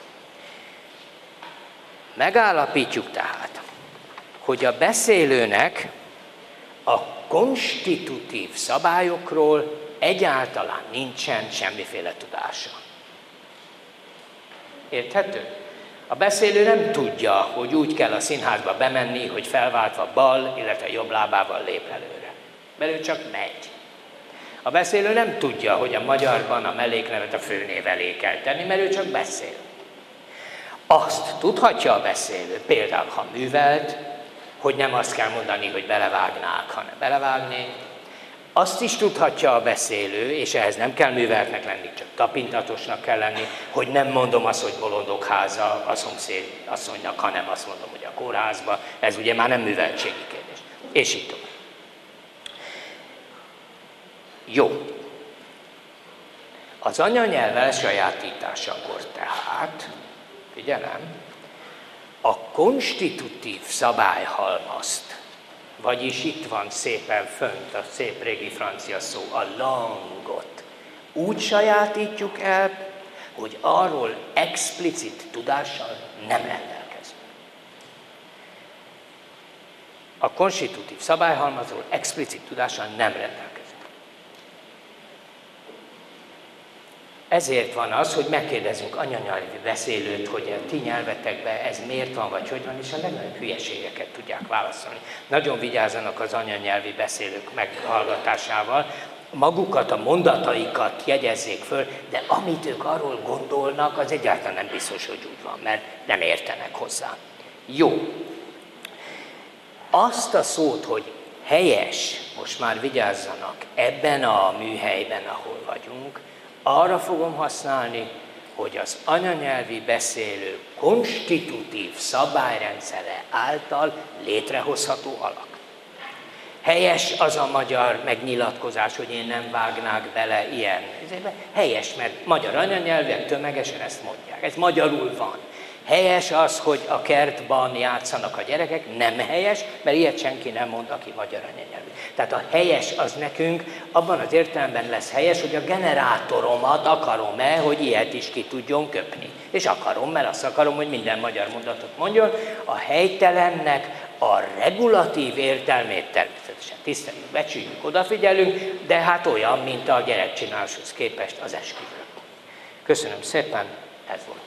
Megállapítjuk tehát, hogy a beszélőnek a konstitutív szabályokról egyáltalán nincsen semmiféle tudása. Érthető? A beszélő nem tudja, hogy úgy kell a színházba bemenni, hogy felváltva bal, illetve jobb lábával lép előre. Mert ő csak megy. A beszélő nem tudja, hogy a magyarban a melléknevet a főnév elé kell tenni, mert ő csak beszél. Azt tudhatja a beszélő, például ha művelt, hogy nem azt kell mondani, hogy belevágnák, hanem belevágnék. Azt is tudhatja a beszélő, és ehhez nem kell műveltnek lenni, csak tapintatosnak kell lenni, hogy nem mondom azt, hogy bolondok háza a szomszéd asszonynak, hanem azt mondom, hogy a kórházba. Ez ugye már nem műveltségi kérdés. És így tovább. Jó. Az anyanyelv elsajátításakor tehát, figyelem, a konstitutív szabályhalmazt, vagyis itt van szépen fönt a szép régi francia szó, a langot, úgy sajátítjuk el, hogy arról explicit tudással nem rendelkezünk. A konstitutív szabályhalmazról explicit tudással nem rendelkezünk. Ezért van az, hogy megkérdezünk anyanyelvi beszélőt, hogy a ti nyelvetekben ez miért van, vagy hogy van, és a legnagyobb hülyeségeket tudják válaszolni. Nagyon vigyázzanak az anyanyelvi beszélők meghallgatásával, magukat, a mondataikat jegyezzék föl, de amit ők arról gondolnak, az egyáltalán nem biztos, hogy úgy van, mert nem értenek hozzá. Jó. Azt a szót, hogy helyes, most már vigyázzanak ebben a műhelyben, ahol vagyunk, arra fogom használni, hogy az anyanyelvi beszélő konstitutív szabályrendszere által létrehozható alak. Helyes az a magyar megnyilatkozás, hogy én nem vágnák bele ilyen. Helyes, mert magyar anyanyelvek tömegesen ezt mondják. Ez magyarul van. Helyes az, hogy a kertban játszanak a gyerekek, nem helyes, mert ilyet senki nem mond, aki magyar anyanyelvű. Tehát a helyes az nekünk abban az értelemben lesz helyes, hogy a generátoromat akarom-e, hogy ilyet is ki tudjon köpni. És akarom, mert azt akarom, hogy minden magyar mondatot mondjon. A helytelennek a regulatív értelmét természetesen tiszteljük, becsüljük, odafigyelünk, de hát olyan, mint a gyerekcsináláshoz képest az esküvő. Köszönöm szépen, ez volt.